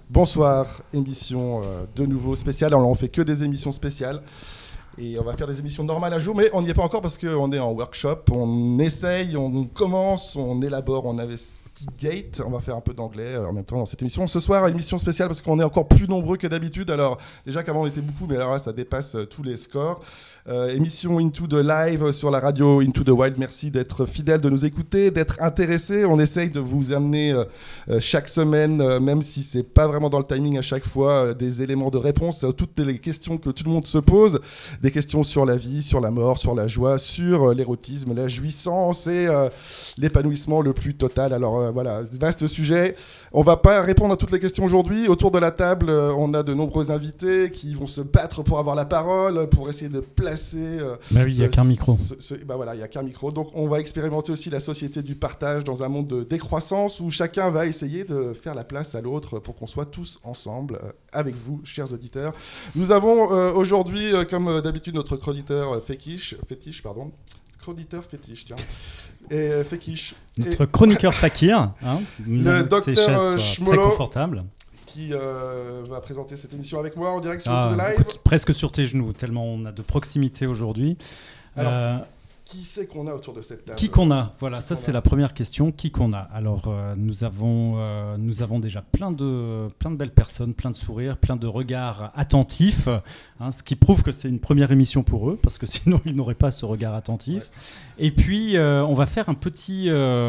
Bonsoir, émission de nouveau spéciale. Alors on fait que des émissions spéciales et on va faire des émissions normales un jour, mais on n'y est pas encore parce qu'on est en workshop, on essaye, on commence, on élabore, on investigate. On va faire un peu d'anglais en même temps dans cette émission. Ce soir, émission spéciale parce qu'on est encore plus nombreux que d'habitude. Alors déjà qu'avant on était beaucoup, mais alors là ça dépasse tous les scores. Émission Into the Live sur la radio Into the Wild. Merci d'être fidèles, de nous écouter, d'être intéressés. On essaye de vous amener chaque semaine, même si c'est pas vraiment dans le timing à chaque fois, des éléments de réponse à toutes les questions que tout le monde se pose. Des questions sur la vie, sur la mort, sur la joie, sur l'érotisme, la jouissance et l'épanouissement le plus total. Alors voilà, vaste sujet. On va pas répondre à toutes les questions aujourd'hui. Autour de la table, on a de nombreux invités qui vont se battre pour avoir la parole, pour essayer de placer. Bah oui, il n'y a qu'un micro. Bah voilà, il n'y a qu'un micro. Donc on va expérimenter aussi la société du partage dans un monde de décroissance où chacun va essayer de faire la place à l'autre pour qu'on soit tous ensemble avec vous, chers auditeurs. Nous avons aujourd'hui, comme d'habitude, notre chroniqueur fétiche, chroniqueur fétiche, tiens. Et fétiche. Notre chroniqueur fakir, hein, le docteur très confortable, qui va présenter cette émission avec moi en direct sur Into the Live. Presque sur tes genoux, tellement on a de proximité aujourd'hui. Alors, qui c'est qu'on a autour de cette table ? Qui qu'on a ? Voilà, ça c'est la première question. Qui qu'on a ? Alors, nous avons déjà plein de belles personnes, plein de sourires, plein de regards attentifs, hein, ce qui prouve que c'est une première émission pour eux, parce que sinon ils n'auraient pas ce regard attentif. Ouais. Et puis, on va faire un petit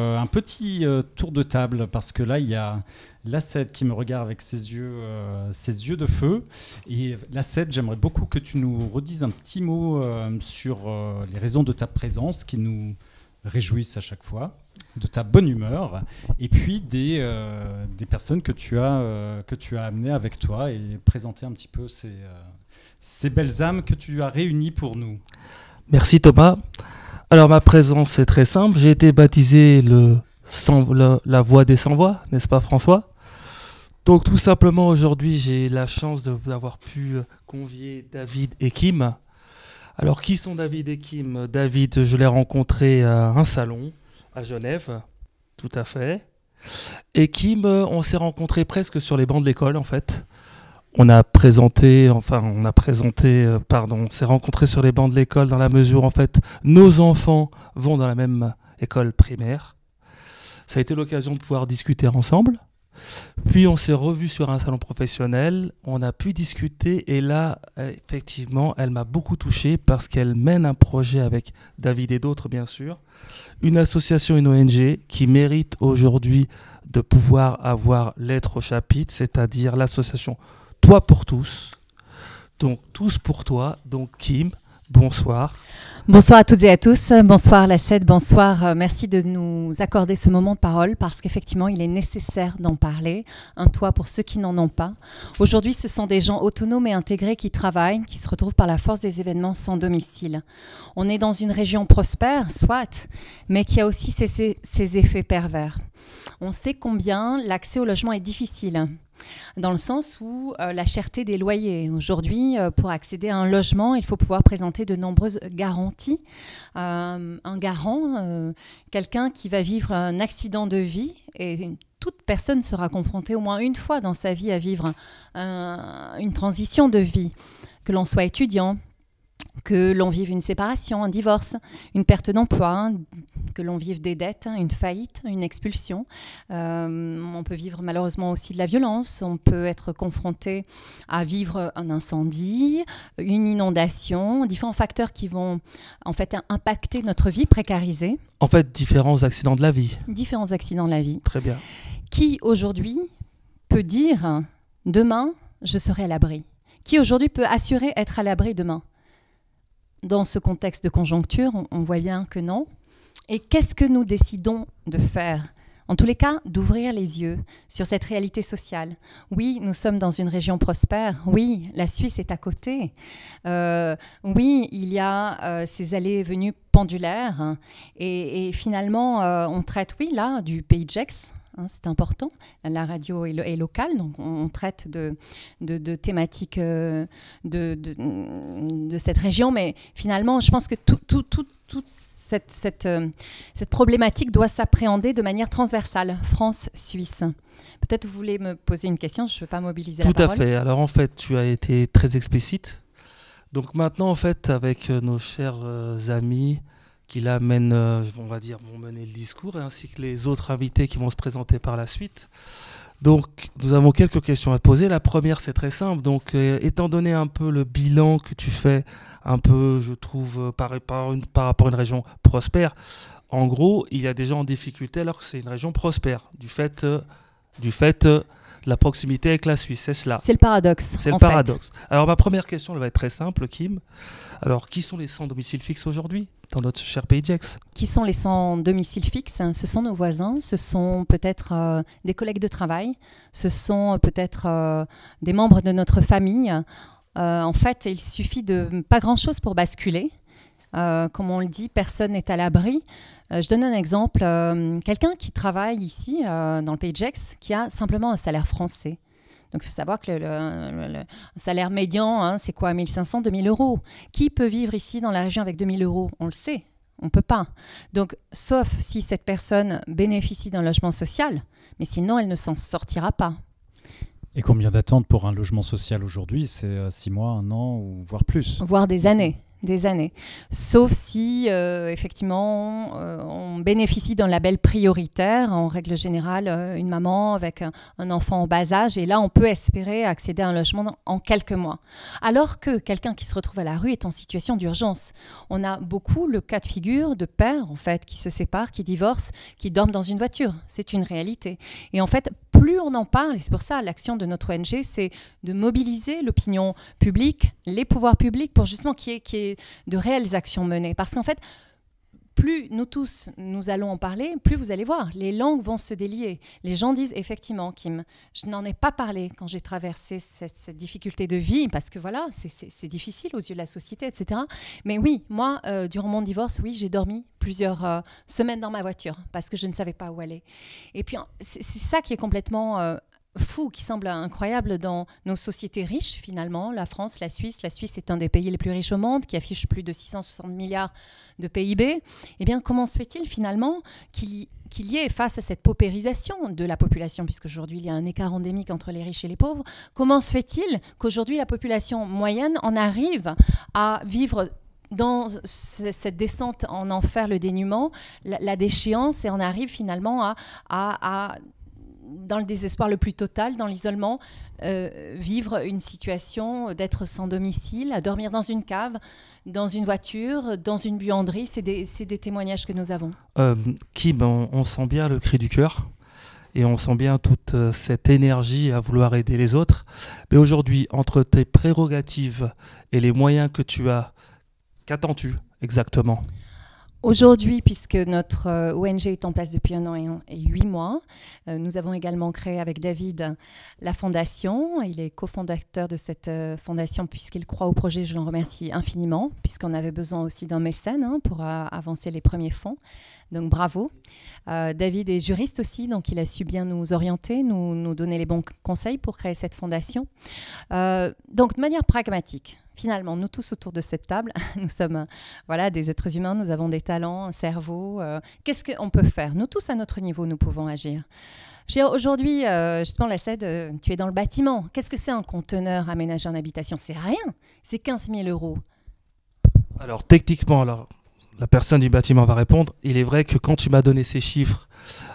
tour de table, parce que là, il y a Lassette qui me regarde avec ses yeux de feu. Et Lassette, j'aimerais beaucoup que tu nous redises un petit mot sur les raisons de ta présence qui nous réjouissent à chaque fois, de ta bonne humeur, et puis des personnes que tu as amenées avec toi et présenter un petit peu ces belles âmes que tu as réunies pour nous. Merci Thomas. Alors ma présence est très simple. J'ai été baptisé la voix des sans-voix, n'est-ce pas François ? Donc tout simplement aujourd'hui j'ai la chance d'avoir pu convier David et Kim. Alors qui sont David et Kim ? David, je l'ai rencontré à un salon à Genève, tout à fait. Et Kim, on s'est rencontrés presque sur les bancs de l'école en fait. On s'est rencontrés sur les bancs de l'école dans la mesure en fait nos enfants vont dans la même école primaire. Ça a été l'occasion de pouvoir discuter ensemble. Puis on s'est revus sur un salon professionnel, on a pu discuter et là, effectivement, elle m'a beaucoup touché parce qu'elle mène un projet avec David et d'autres, bien sûr, une association, une ONG qui mérite aujourd'hui de pouvoir avoir lettre au chapitre, c'est-à-dire l'association Toi pour tous, donc tous pour toi, donc Kim. Bonsoir. Bonsoir à toutes et à tous. Bonsoir Lassette, bonsoir. Merci de nous accorder ce moment de parole parce qu'effectivement, il est nécessaire d'en parler. Un toit pour ceux qui n'en ont pas. Aujourd'hui, ce sont des gens autonomes et intégrés qui travaillent, qui se retrouvent par la force des événements sans domicile. On est dans une région prospère, soit, mais qui a aussi ses effets pervers. On sait combien l'accès au logement est difficile. Dans le sens où la cherté des loyers. Aujourd'hui, pour accéder à un logement, il faut pouvoir présenter de nombreuses garanties. Un garant, quelqu'un qui va vivre un accident de vie, et toute personne sera confrontée au moins une fois dans sa vie à vivre une transition de vie, que l'on soit étudiant, que l'on vive une séparation, un divorce, une perte d'emploi, que l'on vive des dettes, une faillite, une expulsion. On peut vivre malheureusement aussi de la violence, on peut être confronté à vivre un incendie, une inondation, différents facteurs qui vont en fait impacter notre vie, précarisée. En fait, différents accidents de la vie. Différents accidents de la vie. Très bien. Qui aujourd'hui peut dire « demain, je serai à l'abri » ? Qui aujourd'hui peut assurer être à l'abri demain ? Dans ce contexte de conjoncture, on voit bien que non. Et qu'est-ce que nous décidons de faire ? En tous les cas, d'ouvrir les yeux sur cette réalité sociale. Oui, nous sommes dans une région prospère. Oui, la Suisse est à côté. Oui, il y a ces allées et venues pendulaires. Et finalement, on traite, oui, là, du pays de Gex, hein, c'est important. La radio est locale, donc on traite de thématiques de cette région, mais finalement, je pense que toute cette problématique doit s'appréhender de manière transversale, France-Suisse. Peut-être vous voulez me poser une question, je ne veux pas mobiliser la parole. Tout à fait. Alors en fait, tu as été très explicite. Donc maintenant, en fait, avec nos chers amis qui là vont mener le discours, et ainsi que les autres invités qui vont se présenter par la suite. Donc, nous avons quelques questions à te poser. La première, c'est très simple. Donc, étant donné un peu le bilan que tu fais, un peu, je trouve, par rapport à une région prospère, en gros, il y a des gens en difficulté alors que c'est une région prospère, du fait de la proximité avec la Suisse, c'est cela. C'est le paradoxe. C'est le paradoxe. Alors, ma première question, elle va être très simple, Kim. Alors, qui sont les sans domicile fixe aujourd'hui dans notre cher pays de Gex? Qui sont les sans domicile fixe? Ce sont nos voisins, ce sont peut-être des collègues de travail, ce sont peut-être des membres de notre famille. En fait, il suffit de pas grand-chose pour basculer. Comme on le dit, personne n'est à l'abri. Je donne un exemple. Quelqu'un qui travaille ici, dans le pays de Gex, qui a simplement un salaire français. Donc, il faut savoir que le salaire médian, hein, c'est quoi, 1 500, 2 000 euros. Qui peut vivre ici dans la région avec 2 000 euros? On le sait, on ne peut pas. Donc, sauf si cette personne bénéficie d'un logement social, mais sinon, elle ne s'en sortira pas. Et combien d'attentes pour un logement social aujourd'hui? C'est 6 mois, 1 an, ou voire plus? Voire des années. Des années. Sauf si, effectivement, on bénéficie d'un label prioritaire, en règle générale, une maman avec un enfant en bas âge, et là, on peut espérer accéder à un logement en quelques mois. Alors que quelqu'un qui se retrouve à la rue est en situation d'urgence. On a beaucoup le cas de figure de pères, en fait, qui se séparent, qui divorcent, qui dorment dans une voiture. C'est une réalité. Et en fait, plus on en parle, et c'est pour ça l'action de notre ONG, c'est de mobiliser l'opinion publique, les pouvoirs publics, pour justement qu'il y ait de réelles actions menées. Parce qu'en fait, plus nous tous, nous allons en parler, plus vous allez voir, les langues vont se délier. Les gens disent, effectivement, Kim, je n'en ai pas parlé quand j'ai traversé cette difficulté de vie, parce que voilà, c'est difficile aux yeux de la société, etc. Mais oui, moi, durant mon divorce, oui, j'ai dormi plusieurs semaines dans ma voiture, parce que je ne savais pas où aller. Et puis, c'est ça qui est complètement fou, qui semble incroyable dans nos sociétés riches, finalement, la France, la Suisse. La Suisse est un des pays les plus riches au monde, qui affiche plus de 660 milliards de PIB. Eh bien, comment se fait-il, finalement, qu'il y ait, face à cette paupérisation de la population, puisqu'aujourd'hui, il y a un écart endémique entre les riches et les pauvres, comment se fait-il qu'aujourd'hui, la population moyenne en arrive à vivre dans cette descente en enfer, le dénuement, la déchéance, et on arrive finalement à dans le désespoir le plus total, dans l'isolement, vivre une situation d'être sans domicile, à dormir dans une cave, dans une voiture, dans une buanderie. C'est des témoignages que nous avons. Kim, on sent bien le cri du cœur et on sent bien toute cette énergie à vouloir aider les autres. Mais aujourd'hui, entre tes prérogatives et les moyens que tu as, qu'attends-tu exactement ? Aujourd'hui, puisque notre ONG est en place depuis 1 an et 8 mois, nous avons également créé avec David la fondation. Il est cofondateur de cette fondation puisqu'il croit au projet. Je l'en remercie infiniment, puisqu'on avait besoin aussi d'un mécène pour avancer les premiers fonds. Donc bravo. David est juriste aussi, donc il a su bien nous orienter, nous donner les bons conseils pour créer cette fondation. Donc de manière pragmatique, finalement, nous tous autour de cette table, nous sommes des êtres humains, nous avons des talents, un cerveau. Qu'est-ce qu'on peut faire? Nous tous, à notre niveau, nous pouvons agir. Aujourd'hui, justement, la CED, tu es dans le bâtiment. Qu'est-ce que c'est un conteneur aménagé en habitation? C'est rien, c'est 15 000 €. Alors, techniquement, la personne du bâtiment va répondre. Il est vrai que quand tu m'as donné ces chiffres,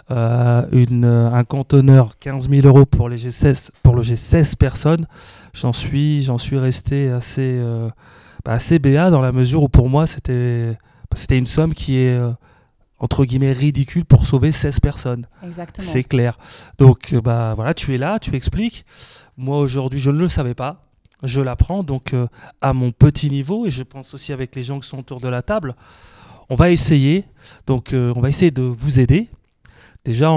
un conteneur 15 000 € pour loger 16 personnes, j'en suis resté assez béat dans la mesure où pour moi c'était une somme qui est entre guillemets ridicule pour sauver 16 personnes. Exactement. C'est clair. Donc tu es là, tu expliques. Moi aujourd'hui je ne le savais pas. Je l'apprends donc à mon petit niveau, et je pense aussi avec les gens qui sont autour de la table, on va essayer de vous aider. Déjà,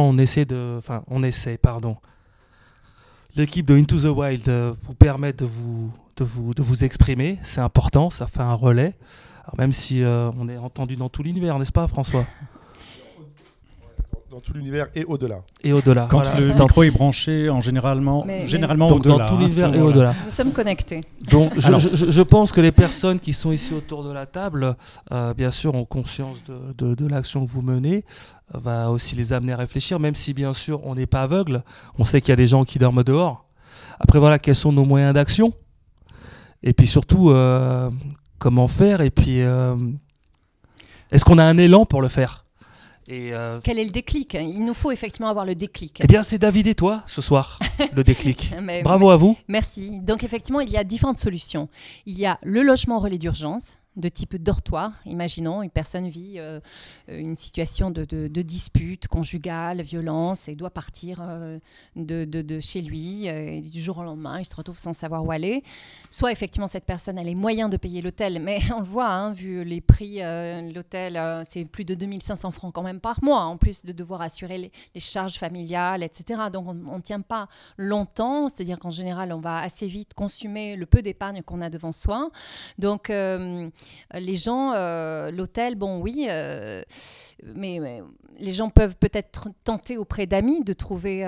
l'équipe de Into the Wild vous permet de vous exprimer, c'est important, ça fait un relais. Alors même si on est entendu dans tout l'univers, n'est-ce pas, François ? Dans tout l'univers et au-delà. Et au-delà. Quand Voilà. le micro est branché, généralement Donc, au-delà. dans tout l'univers et au-delà. Nous sommes connectés. Donc, Alors- je pense que les personnes qui sont ici autour de la table, bien sûr, ont conscience de l'action que vous menez, va aussi les amener à réfléchir, même si, bien sûr, on n'est pas aveugle. On sait qu'il y a des gens qui dorment dehors. Après, voilà, quels sont nos moyens d'action ? Et puis surtout, comment faire ? Et puis, est-ce qu'on a un élan pour le faire ? Et Quel est le déclic ? Il nous faut effectivement avoir le déclic. eh bien, c'est David et toi, ce soir, le déclic. Mais- Bravo à vous. Merci. Donc effectivement, il y a différentes solutions. Il y a le logement relais d'urgence de type dortoir. Imaginons, une personne vit une situation de dispute conjugale, violence, et doit partir de chez lui. Et du jour au lendemain, il se retrouve sans savoir où aller. Soit effectivement, cette personne a les moyens de payer l'hôtel, mais on le voit, hein, vu les prix, l'hôtel, c'est plus de 2500 francs quand même par mois, en plus de devoir assurer les charges familiales, etc. Donc on ne tient pas longtemps, c'est-à-dire qu'en général, on va assez vite consumer le peu d'épargne qu'on a devant soi. Donc les gens, l'hôtel, bon oui, mais les gens peuvent peut-être tenter auprès d'amis de trouver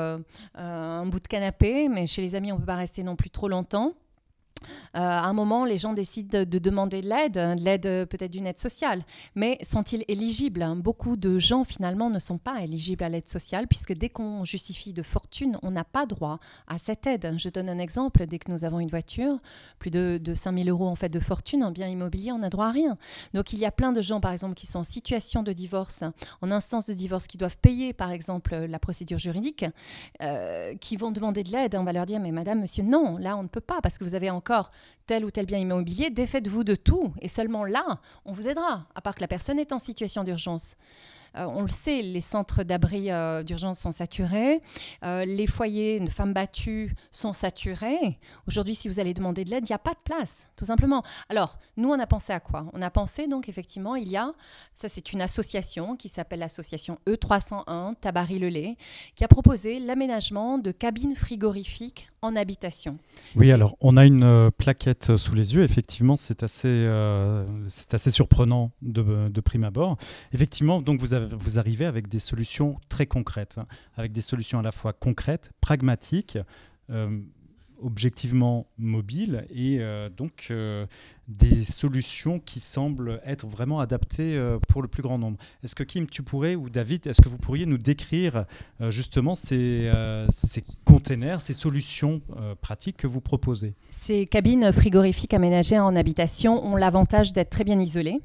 un bout de canapé, mais chez les amis, on ne peut pas rester non plus trop longtemps. À un moment, les gens décident de demander de l'aide peut-être d'une aide sociale. Mais sont-ils éligibles ? Beaucoup de gens, finalement, ne sont pas éligibles à l'aide sociale, puisque dès qu'on justifie de fortune, on n'a pas droit à cette aide. Je donne un exemple. Dès que nous avons une voiture, plus de 5 000 euros en fait, de fortune en bien immobilier, on n'a droit à rien. Donc, il y a plein de gens, par exemple, qui sont en situation de divorce, en instance de divorce, qui doivent payer, par exemple, la procédure juridique, qui vont demander de l'aide. On va leur dire, mais madame, monsieur, non, là, on ne peut pas, parce que vous avez encore tel ou tel bien immobilier, défaites-vous de tout et seulement là, on vous aidera, à part que la personne est en situation d'urgence. On le sait, les centres d'abri d'urgence sont saturés, les foyers de femmes battues sont saturés. Aujourd'hui, si vous allez demander de l'aide, il n'y a pas de place, tout simplement. Alors, nous, on a pensé à quoi ? On a pensé, donc, effectivement, ça c'est une association qui s'appelle l'association E301, Tabary-le-Lay, qui a proposé l'aménagement de cabines frigorifiques en habitation. Oui, alors on a une plaquette sous les yeux. Effectivement, c'est assez surprenant de prime abord. Effectivement, donc vous arrivez avec des solutions très concrètes, hein, avec des solutions à la fois concrètes, pragmatiques, objectivement mobiles et donc des solutions qui semblent être vraiment adaptées pour le plus grand nombre. Est-ce que Kim, tu pourrais, ou David, est-ce que vous pourriez nous décrire justement ces containers, ces solutions pratiques que vous proposez ? Ces cabines frigorifiques aménagées en habitation ont l'avantage d'être très bien isolées.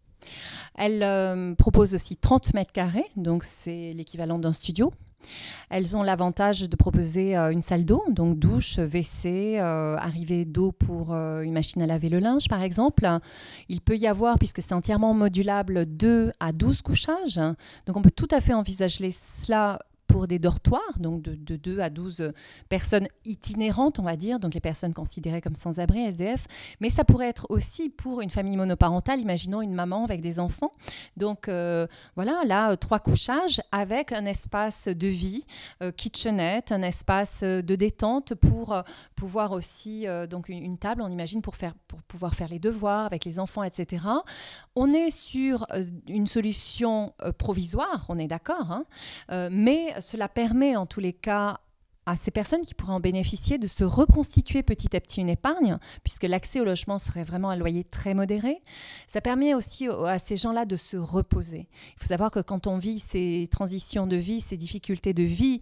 Elles proposent aussi 30 mètres carrés, donc c'est l'équivalent d'un studio. Elles ont l'avantage de proposer une salle d'eau, donc douche, WC, arrivée d'eau pour une machine à laver le linge, par exemple. Il peut y avoir, puisque c'est entièrement modulable, 2 à 12 couchages. Donc on peut tout à fait envisager cela pour des dortoirs, donc de 2 à 12 personnes itinérantes, on va dire, donc les personnes considérées comme sans-abri, SDF, mais ça pourrait être aussi pour une famille monoparentale, imaginons une maman avec des enfants. Donc voilà, là, 3 couchages avec un espace de vie, kitchenette, un espace de détente pour pouvoir aussi, donc une table, on imagine, pour pouvoir faire les devoirs avec les enfants, etc. On est sur une solution provisoire, on est d'accord, hein, mais cela permet en tous les cas à ces personnes qui pourraient en bénéficier de se reconstituer petit à petit une épargne, puisque l'accès au logement serait vraiment un loyer très modéré. Ça permet aussi à ces gens-là de se reposer. Il faut savoir que quand on vit ces transitions de vie, ces difficultés de vie,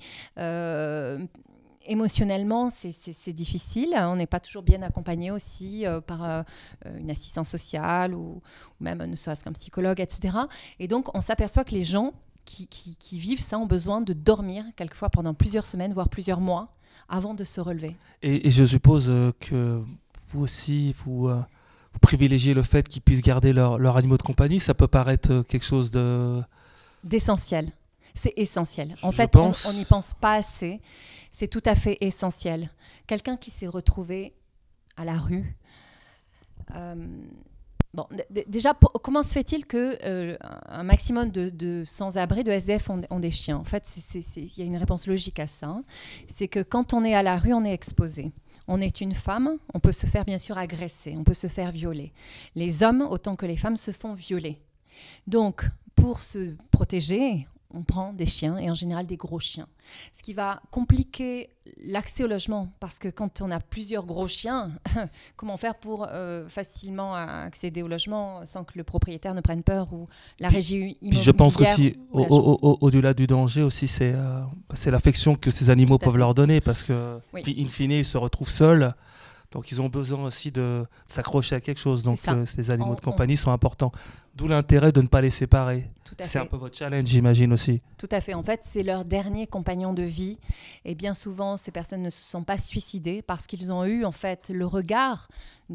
émotionnellement, c'est difficile. On n'est pas toujours bien accompagné aussi par une assistance sociale ou même ne serait-ce qu'un psychologue, etc. Et donc, on s'aperçoit que les gens qui vivent ça ont besoin de dormir quelquefois pendant plusieurs semaines, voire plusieurs mois, avant de se relever. Et je suppose que vous aussi, vous privilégiez le fait qu'ils puissent garder leurs animaux de compagnie. Ça peut paraître quelque chose d'essentiel. C'est essentiel. En Je fait, pense. On n'y pense pas assez. C'est tout à fait essentiel. Quelqu'un qui s'est retrouvé à la rue... Bon, déjà, comment se fait-il qu'un maximum de sans-abri, de SDF ont des chiens ? En fait, il y a une réponse logique à ça. Hein. C'est que quand on est à la rue, on est exposé. On est une femme, on peut se faire bien sûr agresser, on peut se faire violer. Les hommes, autant que les femmes, se font violer. Donc, pour se protéger, on prend des chiens, et en général des gros chiens. Ce qui va compliquer l'accès au logement, parce que quand on a plusieurs gros chiens, comment faire pour facilement accéder au logement sans que le propriétaire ne prenne peur ou la régie immobilière. Puis je pense aussi, au-delà du danger aussi, c'est l'affection que ces animaux peuvent leur donner, parce que, in fine, ils se retrouvent seuls. Donc, ils ont besoin aussi de s'accrocher à quelque chose. Donc, ces animaux de compagnie sont importants. D'où l'intérêt de ne pas les séparer. C'est un peu votre challenge, j'imagine aussi. Tout à fait. En fait, c'est leur dernier compagnon de vie. Et bien souvent, ces personnes ne se sont pas suicidées parce qu'ils ont eu, en fait, le regard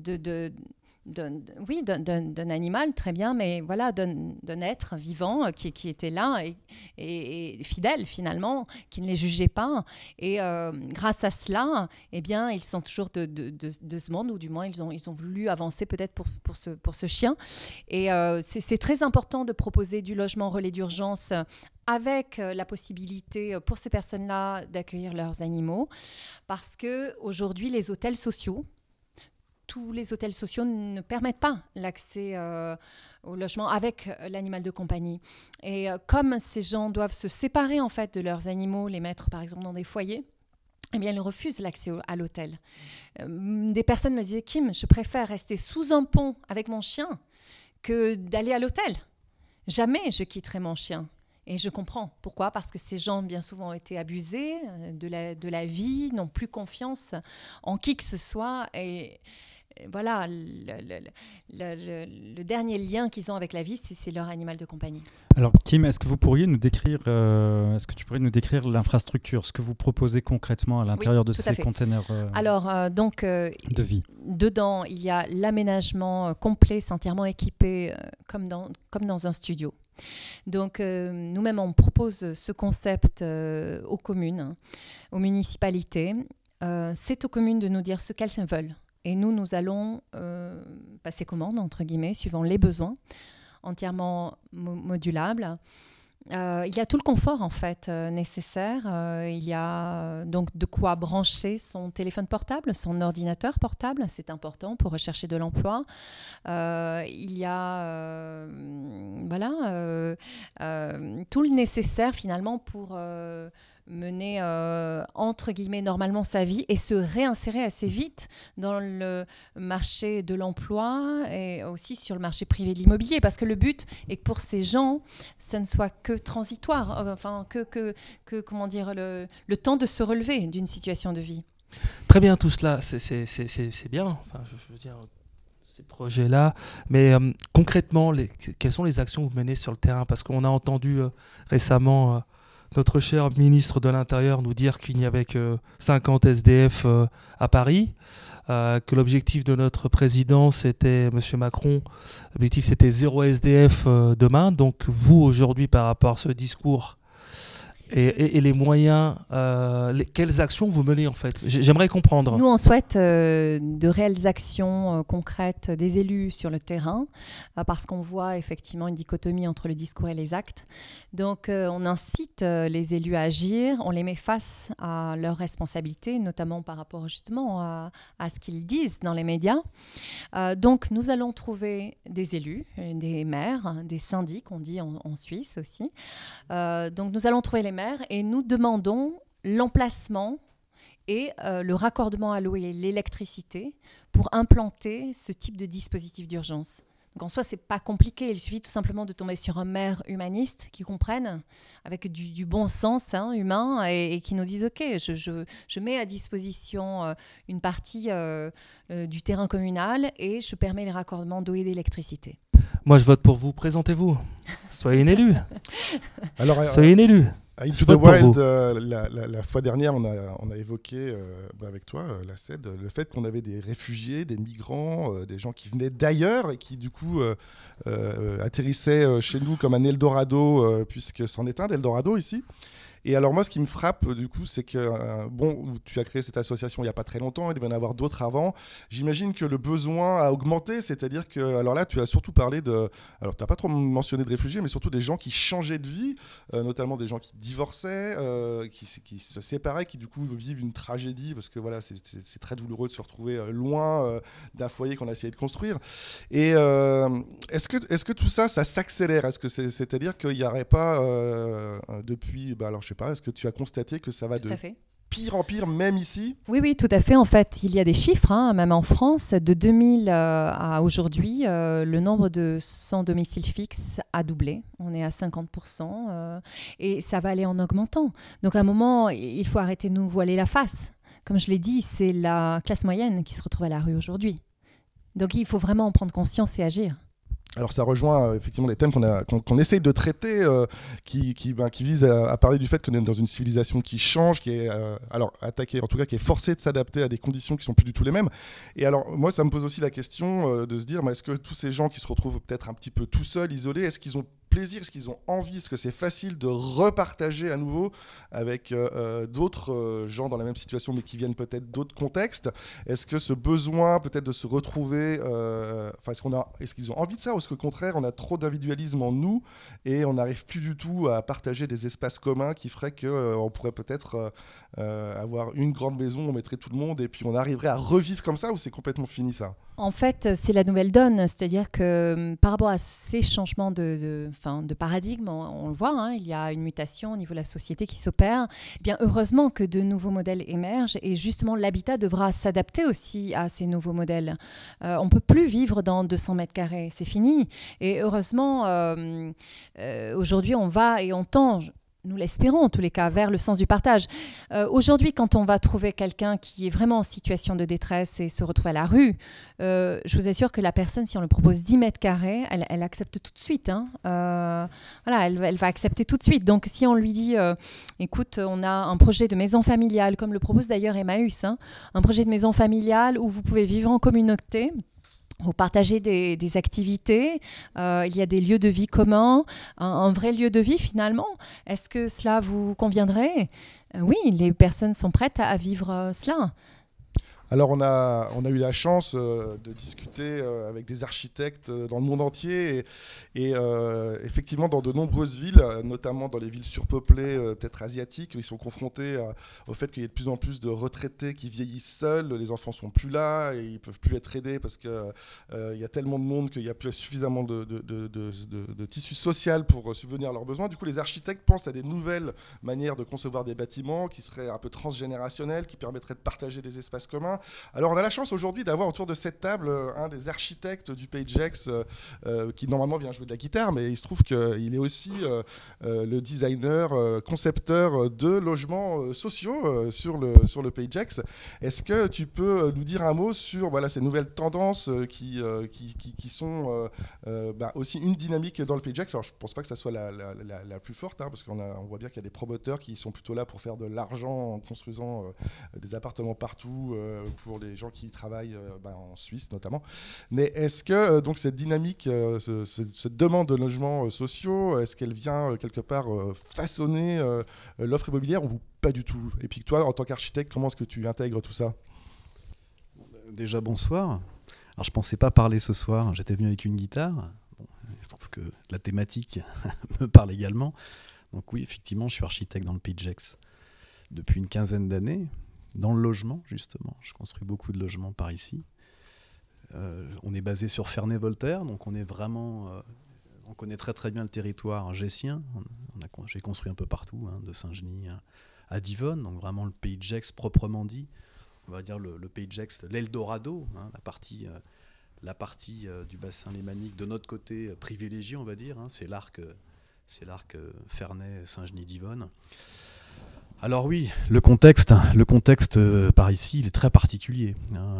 d'un animal, très bien, mais voilà, d'un être vivant qui était là et fidèle finalement, qui ne les jugeait pas. Et grâce à cela, eh bien, ils sont toujours de ce monde, ou du moins ils ont voulu avancer peut-être pour ce chien. Et c'est très important de proposer du logement relais d'urgence avec la possibilité pour ces personnes-là d'accueillir leurs animaux, parce qu'aujourd'hui, les hôtels sociaux, tous les hôtels sociaux ne permettent pas l'accès au logement avec l'animal de compagnie. Et comme ces gens doivent se séparer en fait de leurs animaux, les mettre par exemple dans des foyers, eh bien, ils refusent l'accès à l'hôtel. Des personnes me disaient « Kim, je préfère rester sous un pont avec mon chien que d'aller à l'hôtel. Jamais je quitterai mon chien. » Et je comprends. Pourquoi ? Parce que ces gens, bien souvent, ont été abusés de la vie, n'ont plus confiance en qui que ce soit. Et voilà, le dernier lien qu'ils ont avec la vie, c'est leur animal de compagnie. Alors, Kim, est-ce que tu pourrais nous décrire l'infrastructure, ce que vous proposez concrètement à l'intérieur de ces containers de vie ? Dedans, il y a l'aménagement complet, c'est entièrement équipé comme dans un studio. Donc, nous-mêmes, on propose ce concept aux communes, aux municipalités. C'est aux communes de nous dire ce qu'elles veulent. Et nous allons passer commande, entre guillemets, suivant les besoins, entièrement modulables. Il y a tout le confort, en fait, nécessaire. Il y a donc de quoi brancher son téléphone portable, son ordinateur portable. C'est important pour rechercher de l'emploi. Il y a tout le nécessaire, finalement, pour mener, entre guillemets, normalement sa vie et se réinsérer assez vite dans le marché de l'emploi et aussi sur le marché privé de l'immobilier. Parce que le but est que pour ces gens, ça ne soit que transitoire, enfin, comment dire, le temps de se relever d'une situation de vie. Très bien, tout cela, c'est bien. Enfin, je veux dire, ces projets-là. Mais concrètement, quelles sont les actions que vous menez sur le terrain ? Parce qu'on a entendu récemment notre cher ministre de l'Intérieur nous dire qu'il n'y avait que 50 SDF à Paris, que l'objectif de notre président, c'était, M. Macron, l'objectif c'était 0 SDF demain. Donc vous, aujourd'hui, par rapport à ce discours et les moyens, quelles actions vous menez en fait ? J'aimerais comprendre. Nous, on souhaite de réelles actions concrètes des élus sur le terrain, parce qu'on voit effectivement une dichotomie entre le discours et les actes. Donc, on incite les élus à agir, on les met face à leurs responsabilités, notamment par rapport justement à ce qu'ils disent dans les médias. Donc, nous allons trouver des élus, des maires, des syndics, on dit en Suisse aussi. Donc, nous allons trouver les maires et nous demandons l'emplacement et le raccordement à l'eau et l'électricité pour implanter ce type de dispositif d'urgence. Donc en soi, ce n'est pas compliqué, il suffit tout simplement de tomber sur un maire humaniste qui comprenne, avec du bon sens humain, et qui nous dise « Ok, je mets à disposition une partie du terrain communal et je permets les raccordements d'eau et d'électricité. » Moi, je vote pour vous. Présentez-vous. Soyez un élu. Alors, soyez un élu. Into the Wild, la fois dernière, on a évoqué avec toi, la CED, le fait qu'on avait des réfugiés, des migrants, des gens qui venaient d'ailleurs et qui du coup atterrissaient chez nous comme un Eldorado, puisque c'en est un d'Eldorado ici. Et alors moi, ce qui me frappe, du coup, c'est que, tu as créé cette association il n'y a pas très longtemps, il devait y en avoir d'autres avant. J'imagine que le besoin a augmenté, c'est-à-dire que, alors là, tu as surtout parlé alors tu n'as pas trop mentionné de réfugiés, mais surtout des gens qui changeaient de vie, notamment des gens qui divorçaient, qui se séparaient, qui du coup vivent une tragédie, parce que voilà, c'est très douloureux de se retrouver loin d'un foyer qu'on a essayé de construire. Et est-ce que tout ça s'accélère? Est-ce que c'est-à-dire qu'il n'y aurait pas, depuis, alors je sais pas, est-ce que tu as constaté que ça va de pire en pire, même ici? Oui, tout à fait. En fait, il y a des chiffres, même en France, de 2000 à aujourd'hui, le nombre de sans domicile fixe a doublé. On est à 50%, et ça va aller en augmentant. Donc à un moment, il faut arrêter de nous voiler la face. Comme je l'ai dit, c'est la classe moyenne qui se retrouve à la rue aujourd'hui. Donc il faut vraiment en prendre conscience et agir. Alors ça rejoint effectivement les thèmes qu'on essaye de traiter, qui visent à parler du fait qu'on est dans une civilisation qui change, qui est attaquée, en tout cas qui est forcée de s'adapter à des conditions qui ne sont plus du tout les mêmes. Et alors moi, ça me pose aussi la question de se dire, est-ce que tous ces gens qui se retrouvent peut-être un petit peu tout seuls, isolés, est-ce qu'ils ont plaisir, est-ce qu'ils ont envie, est-ce que c'est facile de repartager à nouveau avec d'autres gens dans la même situation mais qui viennent peut-être d'autres contextes? Est-ce que ce besoin peut-être de se retrouver, est-ce qu'ils ont envie de ça, ou est-ce qu'au contraire on a trop d'individualisme en nous et on n'arrive plus du tout à partager des espaces communs qui feraient qu'on pourrait peut-être avoir une grande maison, on mettrait tout le monde et puis on arriverait à revivre comme ça, ou c'est complètement fini ça? En fait, c'est la nouvelle donne, c'est-à-dire que par rapport à ces changements de paradigme, on le voit, il y a une mutation au niveau de la société qui s'opère. Eh bien, heureusement que de nouveaux modèles émergent et justement l'habitat devra s'adapter aussi à ces nouveaux modèles. On ne peut plus vivre dans 200 mètres carrés, c'est fini. Et heureusement, aujourd'hui, on va et on tend, nous l'espérons en tous les cas, vers le sens du partage. Aujourd'hui, quand on va trouver quelqu'un qui est vraiment en situation de détresse et se retrouve à la rue, je vous assure que la personne, si on lui propose 10 mètres carrés, elle accepte tout de suite. Elle va accepter tout de suite. Donc, si on lui dit, écoute, on a un projet de maison familiale, comme le propose d'ailleurs Emmaüs, un projet de maison familiale où vous pouvez vivre en communauté, vous partagez des activités, il y a des lieux de vie communs, un vrai lieu de vie finalement. Est-ce que cela vous conviendrait? Oui, les personnes sont prêtes à vivre cela. Alors on a eu la chance de discuter avec des architectes dans le monde entier et effectivement dans de nombreuses villes, notamment dans les villes surpeuplées, peut-être asiatiques, ils sont confrontés au fait qu'il y a de plus en plus de retraités qui vieillissent seuls, les enfants sont plus là et ils ne peuvent plus être aidés parce qu'il y a tellement de monde qu'il n'y a plus suffisamment de tissu social pour subvenir à leurs besoins. Du coup, les architectes pensent à des nouvelles manières de concevoir des bâtiments qui seraient un peu transgénérationnels, qui permettraient de partager des espaces communs. Alors on a la chance aujourd'hui d'avoir autour de cette table un des architectes du Pays de Gex qui normalement vient jouer de la guitare, mais il se trouve qu'il est aussi le designer, concepteur de logements sociaux sur le Pays de Gex. Est-ce que tu peux nous dire un mot sur ces nouvelles tendances qui sont aussi une dynamique dans le Pays de Gex? Alors je ne pense pas que ça soit la plus forte, parce qu'on voit bien qu'il y a des promoteurs qui sont plutôt là pour faire de l'argent en construisant des appartements partout pour les gens qui travaillent en Suisse notamment. Mais est-ce que donc cette dynamique, cette demande de logements sociaux, est-ce qu'elle vient quelque part façonner l'offre immobilière ou pas du tout? Et puis toi, en tant qu'architecte, comment est-ce que tu intègres tout ça? Déjà, bonsoir. Alors, je ne pensais pas parler ce soir. J'étais venu avec une guitare. Il se trouve que la thématique me parle également. Donc oui, effectivement, je suis architecte dans le Pays de Gex depuis une quinzaine d'années. Dans le logement, justement. Je construis beaucoup de logements par ici. On est basé sur Ferney-Voltaire, donc on est vraiment... on connaît très très bien le territoire gessien. J'ai construit un peu partout, de Saint-Genis à Divonne, donc vraiment le Pays de Gex proprement dit. On va dire le Pays de Gex, l'Eldorado, la partie du bassin lémanique de notre côté privilégié, on va dire. C'est l'arc Ferney, Saint-Genis, Divonne. Alors oui, le contexte par ici, il est très particulier.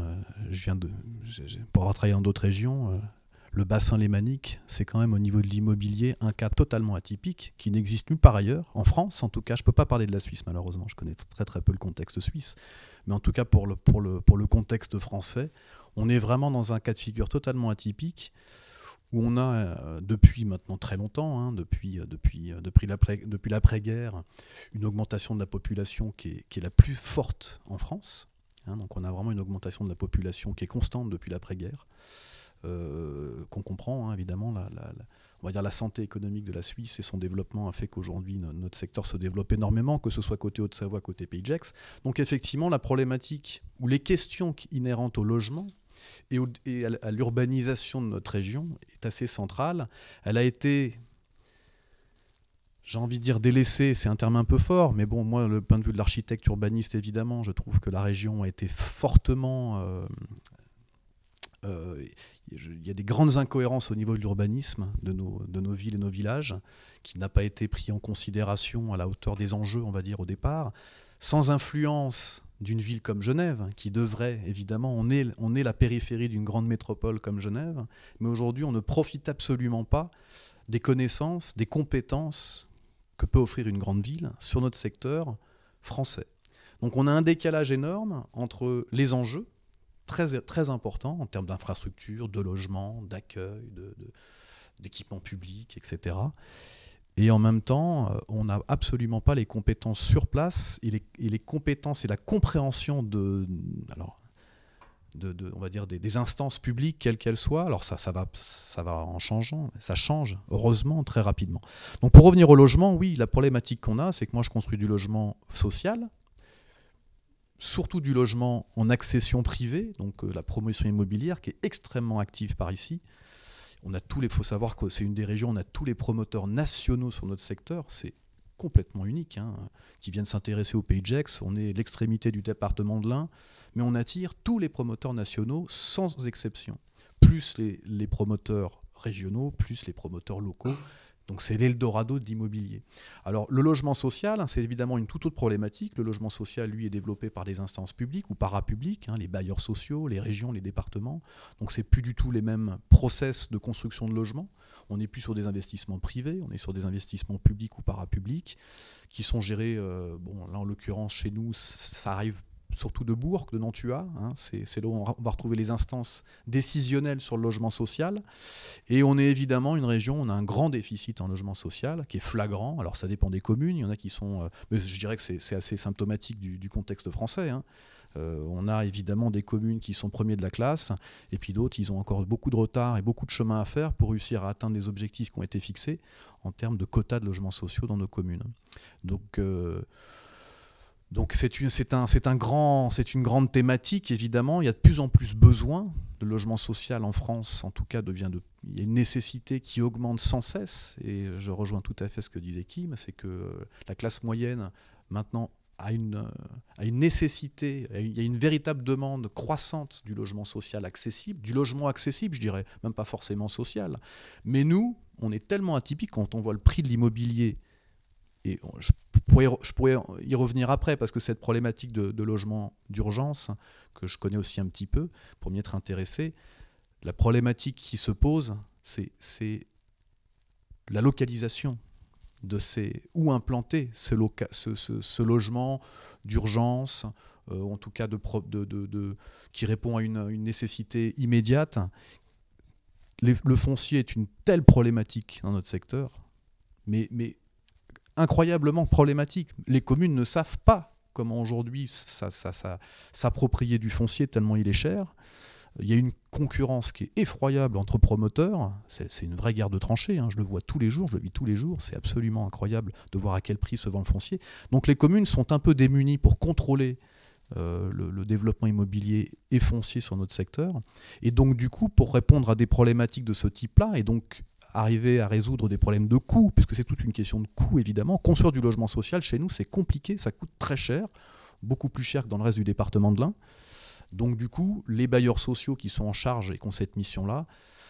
Pour avoir travaillé dans d'autres régions, le bassin lémanique, c'est quand même au niveau de l'immobilier un cas totalement atypique qui n'existe nulle part ailleurs. En France, en tout cas, je ne peux pas parler de la Suisse malheureusement, je connais très très peu le contexte suisse. Mais en tout cas, pour le contexte français, on est vraiment dans un cas de figure totalement atypique où on a, depuis maintenant très longtemps, hein, depuis l'après-guerre, une augmentation de la population qui est la plus forte en France. Hein, donc on a vraiment une augmentation de la population qui est constante depuis l'après-guerre, qu'on comprend, hein, évidemment, on va dire la santé économique de la Suisse et son développement a fait qu'aujourd'hui notre secteur se développe énormément, que ce soit côté Haute-Savoie, côté Pays de Gex. Donc effectivement, la problématique ou les questions inhérentes au logement et à l'urbanisation de notre région est assez centrale. Elle a été, j'ai envie de dire délaissée, c'est un terme un peu fort, mais bon, moi, le point de vue de l'architecte urbaniste, évidemment, je trouve que la région a été fortement... il y a des grandes incohérences au niveau de l'urbanisme de nos villes et nos villages qui n'a pas été pris en considération à la hauteur des enjeux, on va dire, au départ. Sans influence d'une ville comme Genève, qui devrait, évidemment, on est la périphérie d'une grande métropole comme Genève, mais aujourd'hui, on ne profite absolument pas des connaissances, des compétences que peut offrir une grande ville sur notre secteur français. Donc on a un décalage énorme entre les enjeux, très, très important en termes d'infrastructures, de logement, d'accueil, d'équipements publics, etc. Et en même temps, on n'a absolument pas les compétences sur place et les compétences et la compréhension on va dire des instances publiques, quelles qu'elles soient. Alors ça va en changeant, ça change, heureusement, très rapidement. Donc pour revenir au logement, oui, la problématique qu'on a, c'est que moi je construis du logement social, surtout du logement en accession privée, donc la promotion immobilière qui est extrêmement active par ici. Il faut savoir que c'est une des régions, on a tous les promoteurs nationaux sur notre secteur, c'est complètement unique, hein, qui viennent s'intéresser au Pays de Gex. On est l'extrémité du département de l'Ain, mais on attire tous les promoteurs nationaux sans exception, plus les promoteurs régionaux, plus les promoteurs locaux. Donc c'est l'Eldorado de l'immobilier. Alors le logement social, c'est évidemment une toute autre problématique. Le logement social, lui, est développé par des instances publiques ou parapubliques, hein, les bailleurs sociaux, les régions, les départements. Donc c'est plus du tout les mêmes process de construction de logements. On n'est plus sur des investissements privés, on est sur des investissements publics ou parapublics qui sont gérés, là en l'occurrence chez nous, ça arrive surtout de Bourg, de Nantua, hein, c'est là où on va retrouver les instances décisionnelles sur le logement social. Et on est évidemment une région, on a un grand déficit en logement social qui est flagrant. Alors ça dépend des communes, il y en a qui sont... mais je dirais que c'est assez symptomatique du contexte français, hein. On a évidemment des communes qui sont premiers de la classe, et puis d'autres, ils ont encore beaucoup de retard et beaucoup de chemin à faire pour réussir à atteindre les objectifs qui ont été fixés en termes de quotas de logements sociaux dans nos communes. Donc c'est une grande thématique, évidemment. Il y a de plus en plus besoin de logement social en France. En tout cas, il y a une nécessité qui augmente sans cesse. Et je rejoins tout à fait ce que disait Kim, c'est que la classe moyenne, maintenant, a une nécessité, il y a une véritable demande croissante du logement social accessible, du logement accessible, je dirais, même pas forcément social. Mais nous, on est tellement atypique quand on voit le prix de l'immobilier. Et je pourrais y revenir après, parce que cette problématique de logement d'urgence, que je connais aussi un petit peu, pour m'y être intéressé, la problématique qui se pose, c'est la localisation de où implanter ce logement d'urgence, en tout cas qui répond à une nécessité immédiate. Le foncier est une telle problématique dans notre secteur, mais incroyablement problématique. Les communes ne savent pas comment aujourd'hui s'approprier du foncier tellement il est cher. Il y a une concurrence qui est effroyable entre promoteurs. C'est une vraie guerre de tranchées, hein. Je le vois tous les jours, je le vis tous les jours. C'est absolument incroyable de voir à quel prix se vend le foncier. Donc les communes sont un peu démunies pour contrôler le développement immobilier et foncier sur notre secteur. Et donc du coup, pour répondre à des problématiques de ce type-là, et donc arriver à résoudre des problèmes de coûts, puisque c'est toute une question de coûts évidemment. Construire du logement social chez nous, c'est compliqué, ça coûte très cher, beaucoup plus cher que dans le reste du département de l'Ain. Donc du coup, les bailleurs sociaux qui sont en charge et qui ont cette mission-là...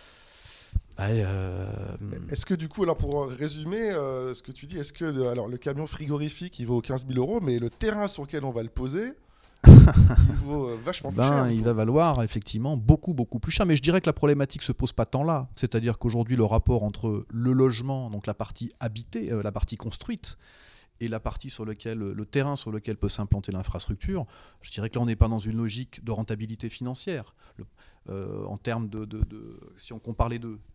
Est-ce que du coup, alors pour résumer ce que tu dis, est-ce que le camion frigorifique, il vaut 15 000 €, mais le terrain sur lequel on va le poser... il vaut vachement plus cher. Il va valoir effectivement beaucoup plus cher. Mais je dirais que la problématique se pose pas tant là. C'est-à-dire qu'aujourd'hui, le rapport entre le logement, donc la partie habitée, la partie construite, et la partie le terrain sur lequel peut s'implanter l'infrastructure, je dirais que là, on n'est pas dans une logique de rentabilité financière. En termes si on compare les deux,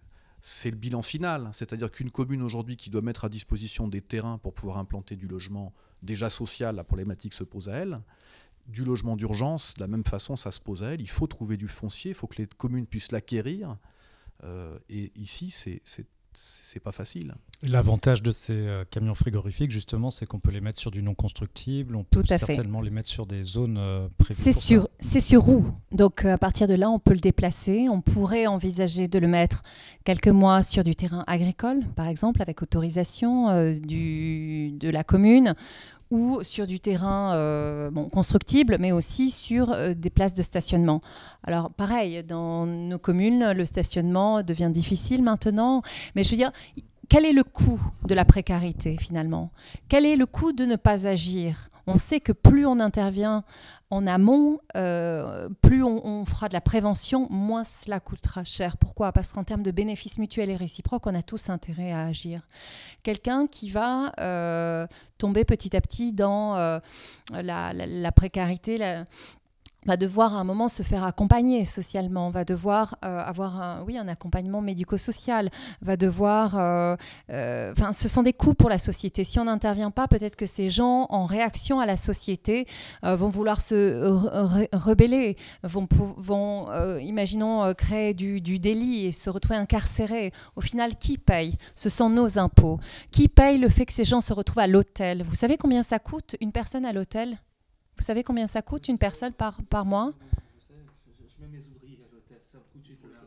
c'est le bilan final. C'est-à-dire qu'une commune aujourd'hui qui doit mettre à disposition des terrains pour pouvoir implanter du logement déjà social, la problématique se pose à elle. Du logement d'urgence, de la même façon, ça se pose à elle. Il faut trouver du foncier, il faut que les communes puissent l'acquérir. Et ici, c'est pas facile. L'avantage de ces camions frigorifiques, justement, c'est qu'on peut les mettre sur du non constructible, on peut certainement les mettre sur des zones prévues pour ça. C'est sur roue, donc à partir de là, on peut le déplacer. On pourrait envisager de le mettre quelques mois sur du terrain agricole, par exemple, avec autorisation de la commune, ou sur du terrain constructible, mais aussi sur des places de stationnement. Alors pareil, dans nos communes, le stationnement devient difficile maintenant, mais je veux dire, quel est le coût de la précarité finalement ? Quel est le coût de ne pas agir ? On sait que plus on intervient en amont, plus on fera de la prévention, moins cela coûtera cher. Pourquoi ? Parce qu'en termes de bénéfices mutuels et réciproques, on a tous intérêt à agir. Quelqu'un qui va tomber petit à petit dans la précarité, va devoir à un moment se faire accompagner socialement, va devoir avoir un accompagnement médico-social, va devoir... ce sont des coûts pour la société. Si on n'intervient pas, peut-être que ces gens, en réaction à la société, vont vouloir se rebeller, vont imaginons, créer du délit et se retrouver incarcérés. Au final, qui paye ? Ce sont nos impôts. Qui paye le fait que ces gens se retrouvent à l'hôtel ? Vous savez combien ça coûte une personne à l'hôtel ? Vous savez combien ça coûte une personne par mois ? Je mets mes ouvriers à l'hôtel, ça coûte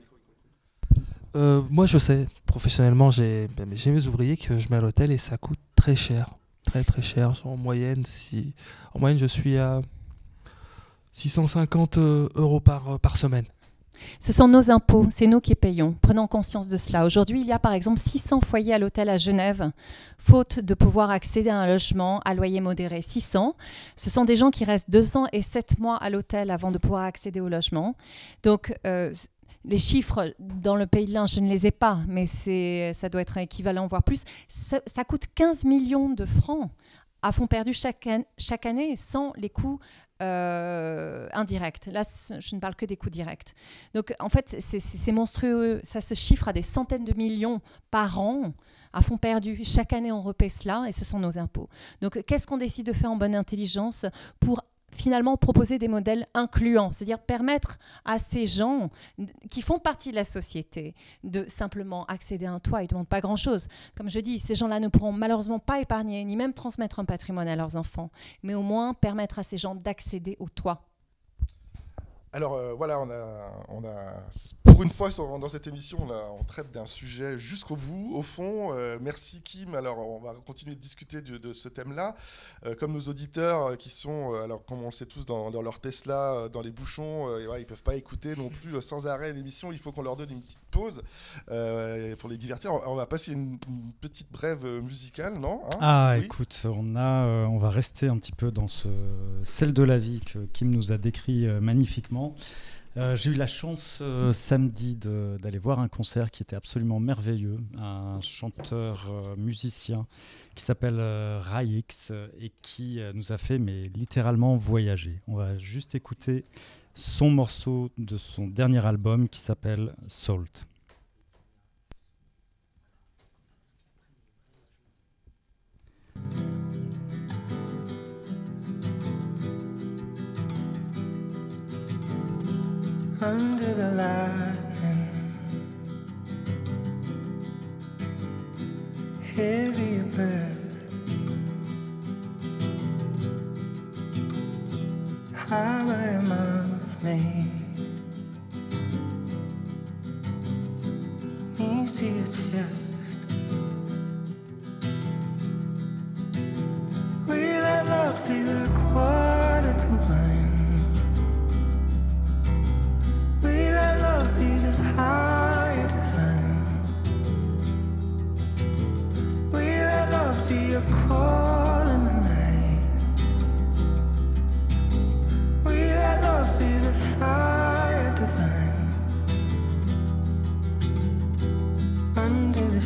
moi je sais, professionnellement j'ai mes ouvriers que je mets à l'hôtel et ça coûte très cher. Très très cher. En moyenne, je suis à 650 € par semaine. Ce sont nos impôts, c'est nous qui payons. Prenons conscience de cela. Aujourd'hui, il y a par exemple 600 foyers à l'hôtel à Genève, faute de pouvoir accéder à un logement à loyer modéré. 600. Ce sont des gens qui restent 2 ans et 7 mois à l'hôtel avant de pouvoir accéder au logement. Donc, les chiffres dans le Pays de l'Ain, je ne les ai pas, mais ça doit être équivalent, voire plus. Ça coûte 15 millions de francs à fonds perdu chaque année sans les coûts indirects. Là, je ne parle que des coûts directs. Donc, en fait, c'est monstrueux. Ça se chiffre à des centaines de millions par an à fonds perdus. Chaque année, on repaie cela et ce sont nos impôts. Donc, qu'est-ce qu'on décide de faire en bonne intelligence pour finalement proposer des modèles incluants, c'est-à-dire permettre à ces gens qui font partie de la société de simplement accéder à un toit. Ils ne demandent pas grand-chose. Comme je dis, ces gens-là ne pourront malheureusement pas épargner ni même transmettre un patrimoine à leurs enfants, mais au moins permettre à ces gens d'accéder au toit. Alors voilà, on a pour une fois dans cette émission, on traite d'un sujet jusqu'au bout, au fond. Merci Kim. Alors on va continuer de discuter de ce thème-là. Comme nos auditeurs qui sont, alors comme on le sait tous, dans leur Tesla, dans les bouchons, ils peuvent pas écouter non plus sans arrêt l'émission. Il faut qu'on leur donne une petite pause pour les divertir. On va passer une petite brève musicale, non ? Oui. Écoute, on va rester un petit peu dans ce sel de la vie que Kim nous a décrit magnifiquement. J'ai eu la chance samedi d'aller voir un concert qui était absolument merveilleux, un chanteur musicien qui s'appelle Raix et qui nous a fait littéralement voyager. On va juste écouter son morceau de son dernier album qui s'appelle Salt. Under the lightning, heavy breath, high by your mouth, made knees to your chest. We let love be the quarter to wine. Be the higher design. We let love be a call in the night. We let love be the fire divine. Under the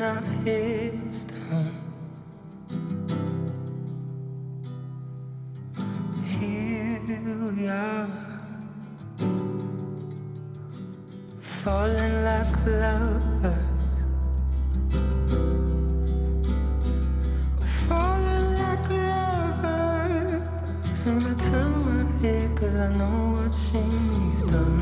our heads down. Here we are, falling like lovers. We're falling like lovers. And I turn my head 'cause I know what shame you've done.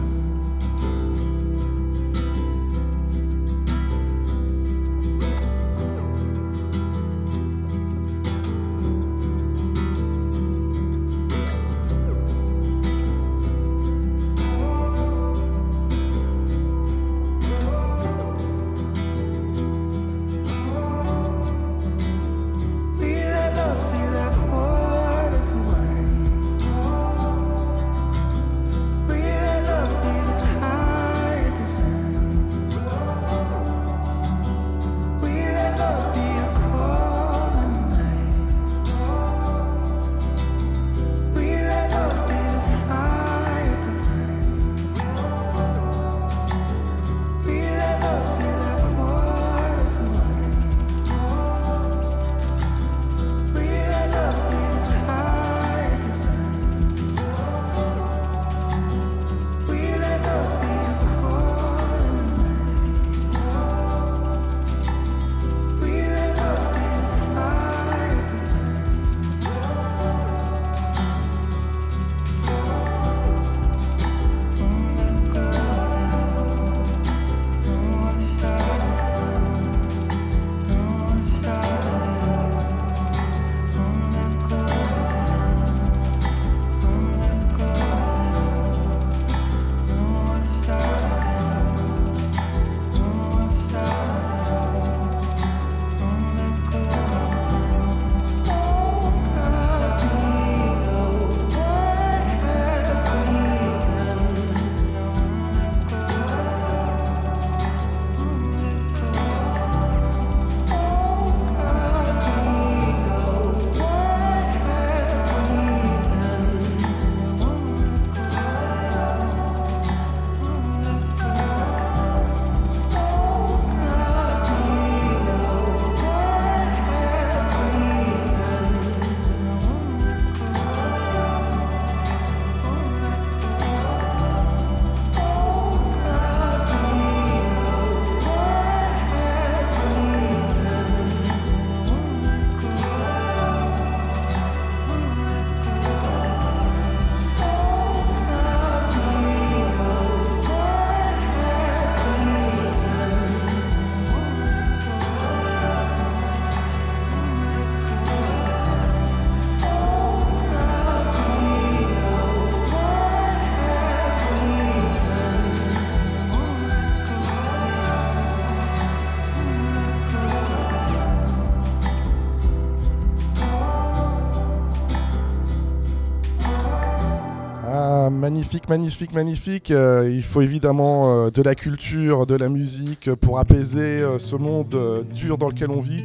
Magnifique, magnifique, magnifique. Il faut évidemment de la culture, de la musique pour apaiser ce monde dur dans lequel on vit.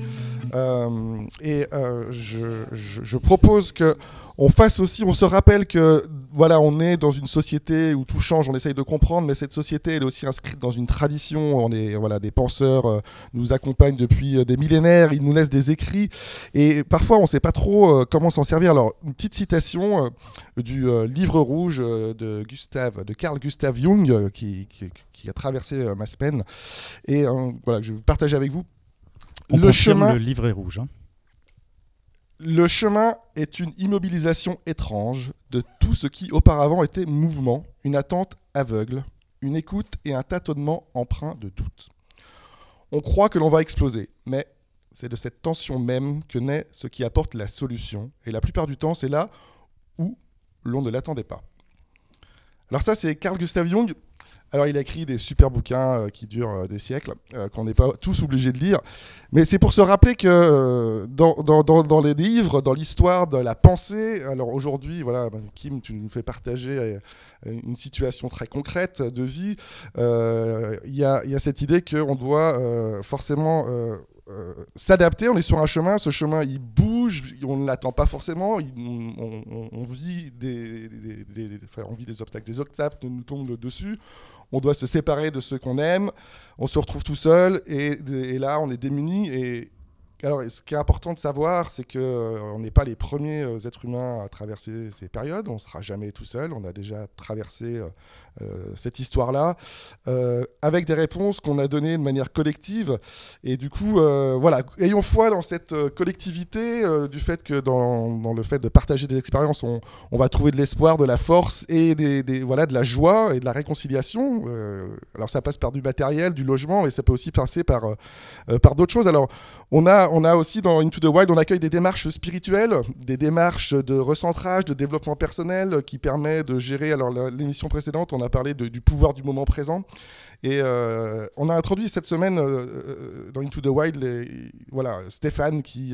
Je propose qu'on fasse aussi, on se rappelle que voilà, on est dans une société où tout change, on essaye de comprendre, mais cette société elle est aussi inscrite dans une tradition. On est, voilà, des penseurs nous accompagnent depuis des millénaires, ils nous laissent des écrits et parfois on ne sait pas trop comment s'en servir. Alors une petite citation du livre rouge de Carl Gustav Jung qui a traversé ma semaine et voilà, je vais partager avec vous. On confirme, le livre est rouge. Hein. Le chemin est une immobilisation étrange de tout ce qui auparavant était mouvement, une attente aveugle, une écoute et un tâtonnement empreint de doute. On croit que l'on va exploser, mais c'est de cette tension même que naît ce qui apporte la solution. Et la plupart du temps, c'est là où l'on ne l'attendait pas. Alors ça, c'est Carl Gustav Jung. Alors, il a écrit des super bouquins qui durent des siècles, qu'on n'est pas tous obligés de lire. Mais c'est pour se rappeler que dans les livres, dans l'histoire de la pensée, alors aujourd'hui, voilà, Kim, tu nous fais partager une situation très concrète de vie. Il y a cette idée qu'on doit forcément s'adapter. On est sur un chemin, ce chemin il bouge, on ne l'attend pas forcément, on vit on vit des obstacles nous tombent dessus, on doit se séparer de ceux qu'on aime, on se retrouve tout seul et là on est démunis. Et alors, ce qui est important de savoir, c'est qu'on n'est pas les premiers êtres humains à traverser ces périodes. On ne sera jamais tout seul. On a déjà traversé cette histoire-là avec des réponses qu'on a données de manière collective. Et du coup, voilà, ayons foi dans cette collectivité, du fait que dans le fait de partager des expériences, on va trouver de l'espoir, de la force et de la joie et de la réconciliation. Alors, ça passe par du matériel, du logement, mais ça peut aussi passer par d'autres choses. Alors, on a aussi dans Into the Wild, on accueille des démarches spirituelles, des démarches de recentrage, de développement personnel qui permet de gérer. Alors l'émission précédente, on a parlé du pouvoir du moment présent. Et on a introduit cette semaine dans Into the Wild Stéphane qui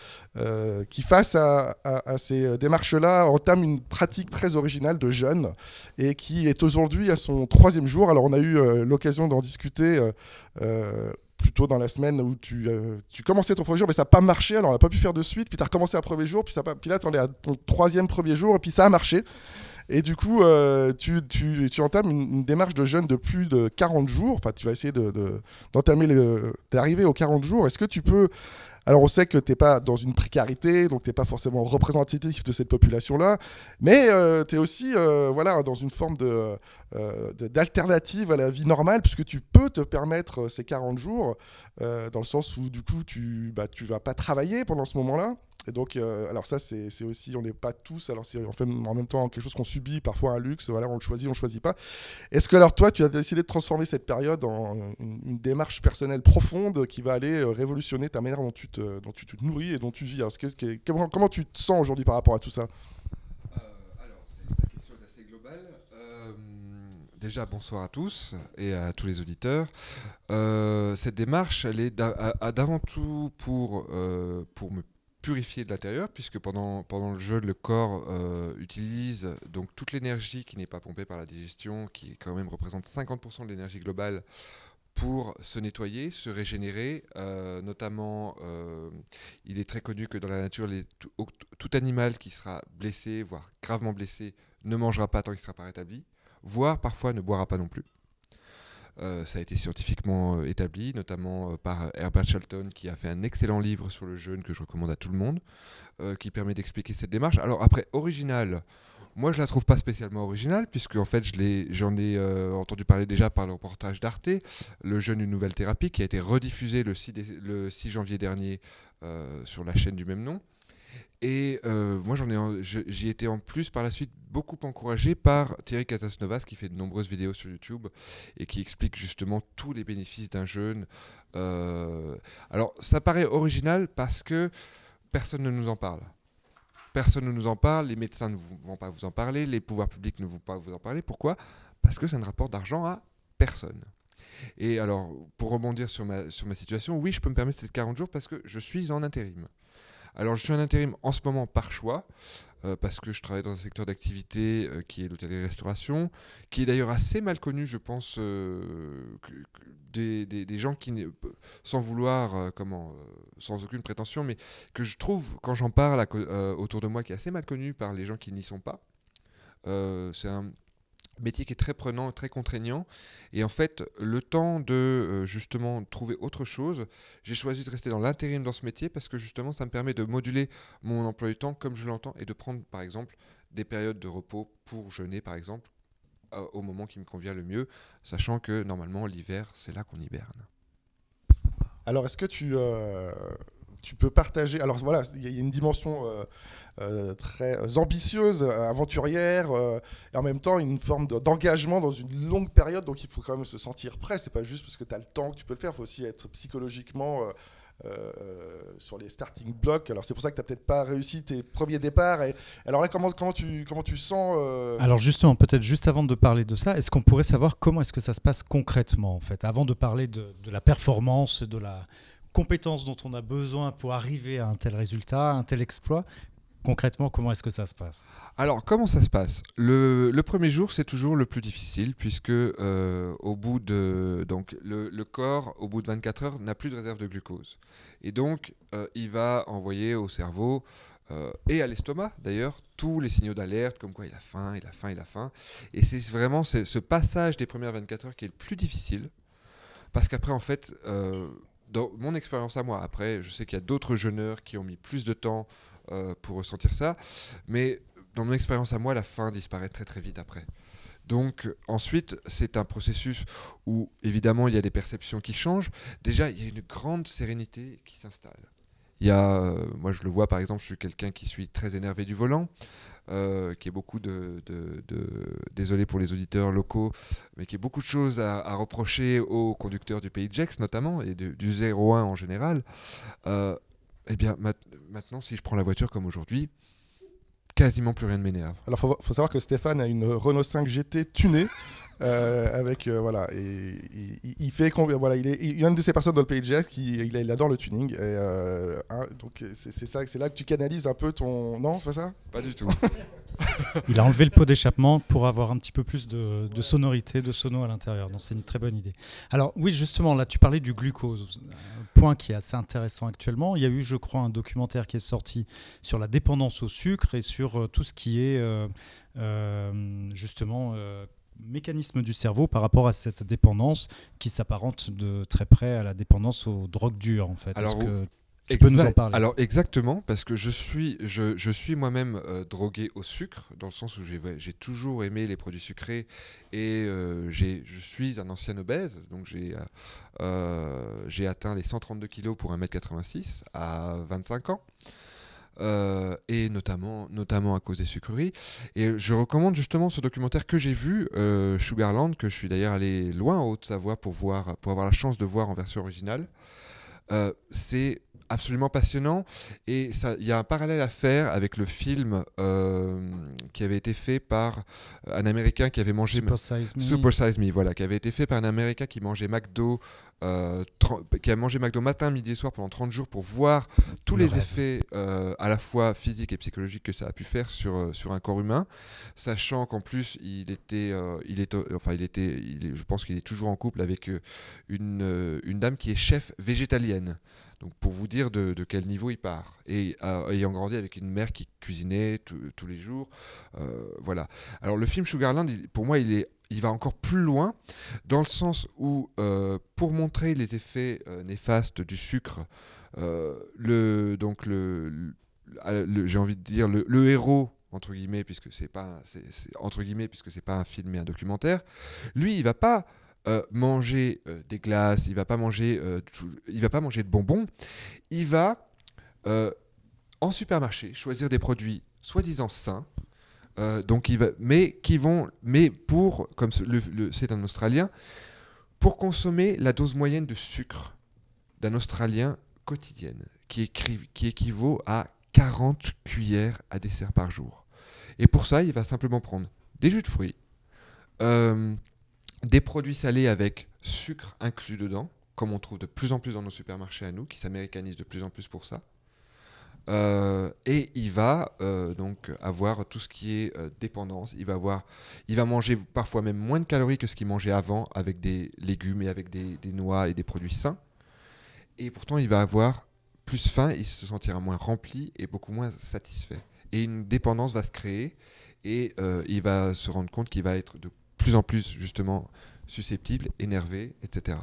face à ces démarches-là, entame une pratique très originale de jeûne et qui est aujourd'hui à son 3e jour. Alors on a eu l'occasion d'en discuter plutôt dans la semaine où tu commençais ton premier jour, mais ça n'a pas marché, alors on n'a pas pu faire de suite, puis tu as recommencé un premier jour, puis là tu en es à ton 3e premier jour, et puis ça a marché. Et du coup, tu entames une démarche de jeûne de plus de 40 jours, enfin tu vas essayer d'arriver aux 40 jours. Est-ce que tu peux... Alors on sait que tu n'es pas dans une précarité, donc tu n'es pas forcément représentatif de cette population-là, mais tu es aussi dans une forme d'alternative à la vie normale, puisque tu peux te permettre ces 40 jours, dans le sens où du coup tu vas pas travailler pendant ce moment-là. Et donc, alors ça, c'est aussi, on n'est pas tous, alors c'est en même temps quelque chose qu'on subit, parfois un luxe, voilà, on le choisit pas. Est-ce que alors toi, tu as décidé de transformer cette période en une démarche personnelle profonde qui va aller révolutionner ta manière dont tu te nourris et dont tu vis? Alors, comment tu te sens aujourd'hui par rapport à tout ça? Alors, la question est assez globale. Déjà, bonsoir à tous et à tous les auditeurs. Cette démarche, elle est d'avant tout pour me purifier de l'intérieur, puisque pendant le jeûne, le corps utilise donc toute l'énergie qui n'est pas pompée par la digestion, qui quand même représente 50% de l'énergie globale, pour se nettoyer, se régénérer. Notamment, il est très connu que dans la nature, tout animal qui sera blessé, voire gravement blessé, ne mangera pas tant qu'il ne sera pas rétabli, voire parfois ne boira pas non plus. Ça a été scientifiquement établi, notamment par Herbert Shelton, qui a fait un excellent livre sur le jeûne que je recommande à tout le monde, qui permet d'expliquer cette démarche. Alors après, originale, moi je la trouve pas spécialement originale, puisque en fait j'en ai entendu parler déjà par le reportage d'Arte, le jeûne, une nouvelle thérapie, qui a été rediffusé le 6 janvier dernier sur la chaîne du même nom. Et moi, j'y ai été en plus par la suite beaucoup encouragé par Thierry Casasnovas, qui fait de nombreuses vidéos sur YouTube et qui explique justement tous les bénéfices d'un jeûne. Alors, ça paraît original parce que personne ne nous en parle. Personne ne nous en parle, les médecins ne vont pas vous en parler, les pouvoirs publics ne vont pas vous en parler. Pourquoi ? Parce que ça ne rapporte d'argent à personne. Et alors, pour rebondir sur ma situation, oui, je peux me permettre ces 40 jours parce que je suis en intérim. Alors, je suis en intérim en ce moment par choix, parce que je travaille dans un secteur d'activité qui est l'hôtellerie-restauration, qui est d'ailleurs assez mal connu, je pense, des gens qui, sans vouloir, sans aucune prétention, mais que je trouve, quand j'en parle autour de moi, qui est assez mal connu par les gens qui n'y sont pas. C'est un métier qui est très prenant, très contraignant. Et en fait, le temps de justement trouver autre chose, j'ai choisi de rester dans l'intérim dans ce métier parce que justement, ça me permet de moduler mon emploi du temps comme je l'entends et de prendre par exemple des périodes de repos pour jeûner par exemple au moment qui me convient le mieux, sachant que normalement l'hiver, c'est là qu'on hiberne. Alors, est-ce que tu peux partager... Alors voilà, il y a une dimension très ambitieuse, aventurière, et en même temps une forme d'engagement dans une longue période, donc il faut quand même se sentir prêt. C'est pas juste parce que tu as le temps que tu peux le faire, il faut aussi être psychologiquement sur les starting blocks. Alors c'est pour ça que tu n'as peut-être pas réussi tes premiers départs. Et alors là, comment tu sens Alors justement, peut-être juste avant de parler de ça, est-ce qu'on pourrait savoir comment est-ce que ça se passe concrètement en fait, avant de parler de la performance, de la compétences dont on a besoin pour arriver à un tel résultat, un tel exploit. concrètement, comment est-ce que ça se passe ? Alors, comment ça se passe ? Le premier jour, c'est toujours le plus difficile, puisque au bout de, donc, le corps, au bout de 24 heures, n'a plus de réserve de glucose. Et donc, il va envoyer au cerveau, et à l'estomac d'ailleurs, tous les signaux d'alerte, comme quoi il a faim. Et c'est vraiment ce passage des premières 24 heures qui est le plus difficile, parce qu'après, en fait, dans mon expérience à moi, après, je sais qu'il y a d'autres jeûneurs qui ont mis plus de temps pour ressentir ça, mais dans mon expérience à moi, la faim disparaît très très vite après. Donc ensuite, c'est un processus où évidemment il y a des perceptions qui changent. Déjà, il y a une grande sérénité qui s'installe. Il y a, moi je le vois par exemple, je suis quelqu'un qui suis très énervé du volant, qui est beaucoup désolé pour les auditeurs locaux, mais qui a beaucoup de choses à reprocher aux conducteurs du pays de Gex notamment, et du 01 en général. Eh bien, maintenant, si je prends la voiture comme aujourd'hui, quasiment plus rien ne m'énerve. Alors, faut savoir que Stéphane a une Renault 5 GT tunée. Avec voilà, et il fait voilà, il est une de ces personnes dans le pays de Gex qui il adore le tuning, et donc c'est ça, c'est là que tu canalises un peu ton, non, c'est pas ça? Pas du tout. Il a enlevé le pot d'échappement pour avoir un petit peu plus de sonorité, de sono à l'intérieur. Donc c'est une très bonne idée. Alors oui, justement, là tu parlais du glucose, un point qui est assez intéressant actuellement. Il y a eu, je crois, un documentaire qui est sorti sur la dépendance au sucre et sur tout ce qui est justement mécanisme du cerveau par rapport à cette dépendance qui s'apparente de très près à la dépendance aux drogues dures en fait. Alors, est-ce que tu peux nous en parler? Alors exactement, parce que je suis moi-même drogué au sucre, dans le sens où j'ai toujours aimé les produits sucrés, et je suis un ancien obèse, donc j'ai atteint les 132 kg pour 1m86 à 25 ans. Et notamment à cause des sucreries. Et je recommande justement ce documentaire que j'ai vu, Sugarland, que je suis d'ailleurs allé loin en Haute-Savoie pour avoir la chance de voir en version originale. C'est absolument passionnant, et il y a un parallèle à faire avec le film qui avait été fait par un Américain qui avait mangé Super Size Me, voilà, qui avait été fait par un Américain qui mangeait McDo, qui a mangé McDo matin, midi et soir pendant 30 jours pour voir tous les effets à la fois physiques et psychologiques que ça a pu faire sur un corps humain, sachant qu'en plus je pense qu'il est toujours en couple avec une dame qui est chef végétalienne. Donc pour vous dire de quel niveau il part. Et ayant grandi avec une mère qui cuisinait tous les jours. Voilà. Alors le film Sugarland, pour moi, il va encore plus loin, dans le sens où, pour montrer les effets néfastes du sucre, j'ai envie de dire le héros, entre guillemets, puisque c'est pas un film mais un documentaire, lui, il va pas manger des glaces, il va pas manger de bonbons, il va en supermarché choisir des produits soi-disant sains, comme c'est un Australien, pour consommer la dose moyenne de sucre d'un Australien quotidienne, qui équivaut à 40 cuillères à dessert par jour. Et pour ça, il va simplement prendre des jus de fruits, des produits salés avec sucre inclus dedans, comme on trouve de plus en plus dans nos supermarchés à nous, qui s'américanisent de plus en plus pour ça. Et il va donc avoir tout ce qui est dépendance. Il va manger parfois même moins de calories que ce qu'il mangeait avant, avec des légumes et avec des noix et des produits sains. Et pourtant, il va avoir plus faim, il se sentira moins rempli et beaucoup moins satisfait. Et une dépendance va se créer, et il va se rendre compte qu'il va être de plus en plus justement susceptible, énervé, etc.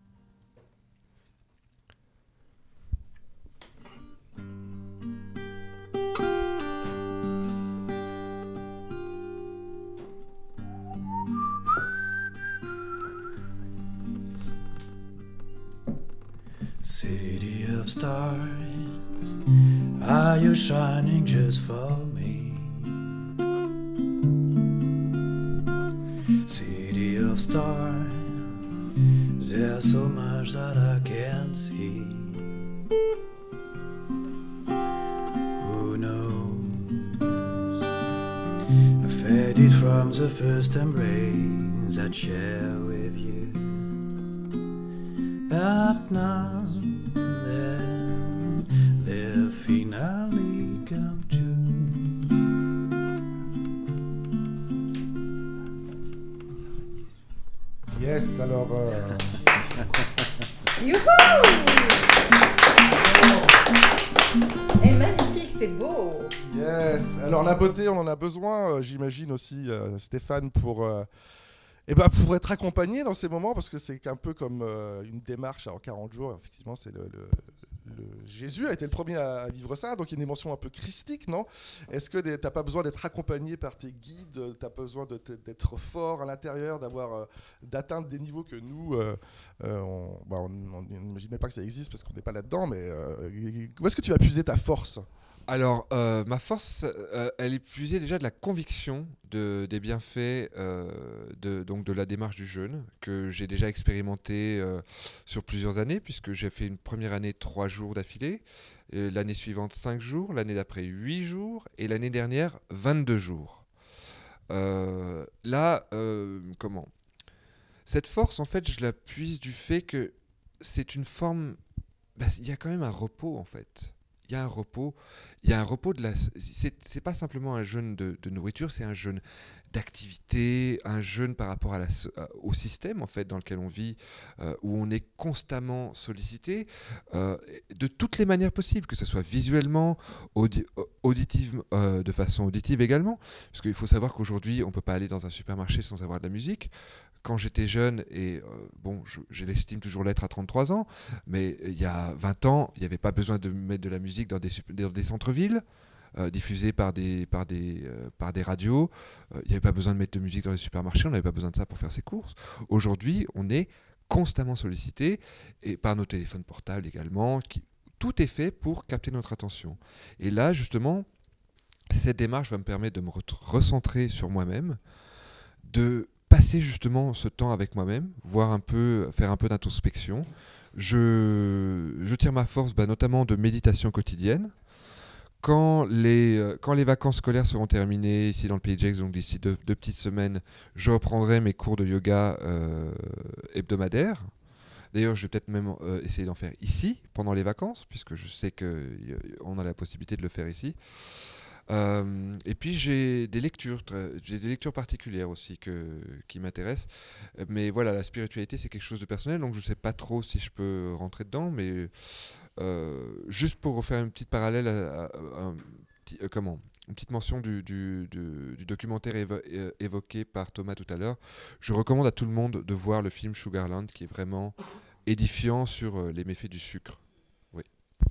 City of stars, are you shining just for me? City of stars, there's so much that I can't see. Who knows? I faded from the first embrace I'd share with you. That now and then they'll finally come to. Yes, alors... Youhou! Et magnifique, c'est beau. Yes, alors la beauté, on en a besoin, j'imagine aussi, Stéphane, pour être accompagné dans ces moments, parce que c'est un peu comme une démarche en 40 jours. Effectivement, c'est Jésus a été le premier à vivre ça, donc il y a une dimension un peu christique, non? Est-ce que tu n'as pas besoin d'être accompagné par tes guides, tu as besoin d'être fort à l'intérieur, d'atteindre des niveaux que nous, on n'imaginait pas que ça existe parce qu'on n'est pas là-dedans, mais où est-ce que tu vas puiser ta force? Alors, ma force, elle est puisée déjà de la conviction des bienfaits donc de la démarche du jeûne, que j'ai déjà expérimenté sur plusieurs années, puisque j'ai fait une première année 3 jours d'affilée, l'année suivante 5 jours, l'année d'après 8 jours, et l'année dernière 22 jours. Cette force, en fait, je la puise du fait que c'est une forme... il y a quand même un repos, en fait. Il y a un repos de la... C'est pas simplement un jeûne de nourriture, c'est un jeûne d'activité, un jeûne par rapport au système en fait dans lequel on vit, où on est constamment sollicité de toutes les manières possibles, que ce soit visuellement, de façon auditive également, parce qu'il faut savoir qu'aujourd'hui on peut pas aller dans un supermarché sans avoir de la musique. Quand j'étais jeune, et je l'estime toujours l'être à 33 ans, mais il y a 20 ans, il n'y avait pas besoin de mettre de la musique dans des centres-villes, diffusée par des radios. Il n'y avait pas besoin de mettre de musique dans les supermarchés, on n'avait pas besoin de ça pour faire ses courses. Aujourd'hui, on est constamment sollicité, et par nos téléphones portables également. Tout est fait pour capter notre attention. Et là, justement, cette démarche va me permettre de me recentrer sur moi-même, de passer justement ce temps avec moi-même, faire un peu d'introspection. Je tire ma force notamment de méditation quotidienne. Quand les vacances scolaires seront terminées ici dans le Pays de Gex, donc d'ici 2 petites semaines, je reprendrai mes cours de yoga hebdomadaires. D'ailleurs, je vais peut-être même essayer d'en faire ici pendant les vacances, puisque je sais qu'on a la possibilité de le faire ici. Et puis j'ai des lectures particulières aussi qui m'intéressent, mais voilà, la spiritualité c'est quelque chose de personnel, donc je sais pas trop si je peux rentrer dedans, mais juste pour refaire une petite parallèle une petite mention du documentaire évoqué par Thomas tout à l'heure, je recommande à tout le monde de voir le film Sugarland, qui est vraiment édifiant sur les méfaits du sucre. Oui.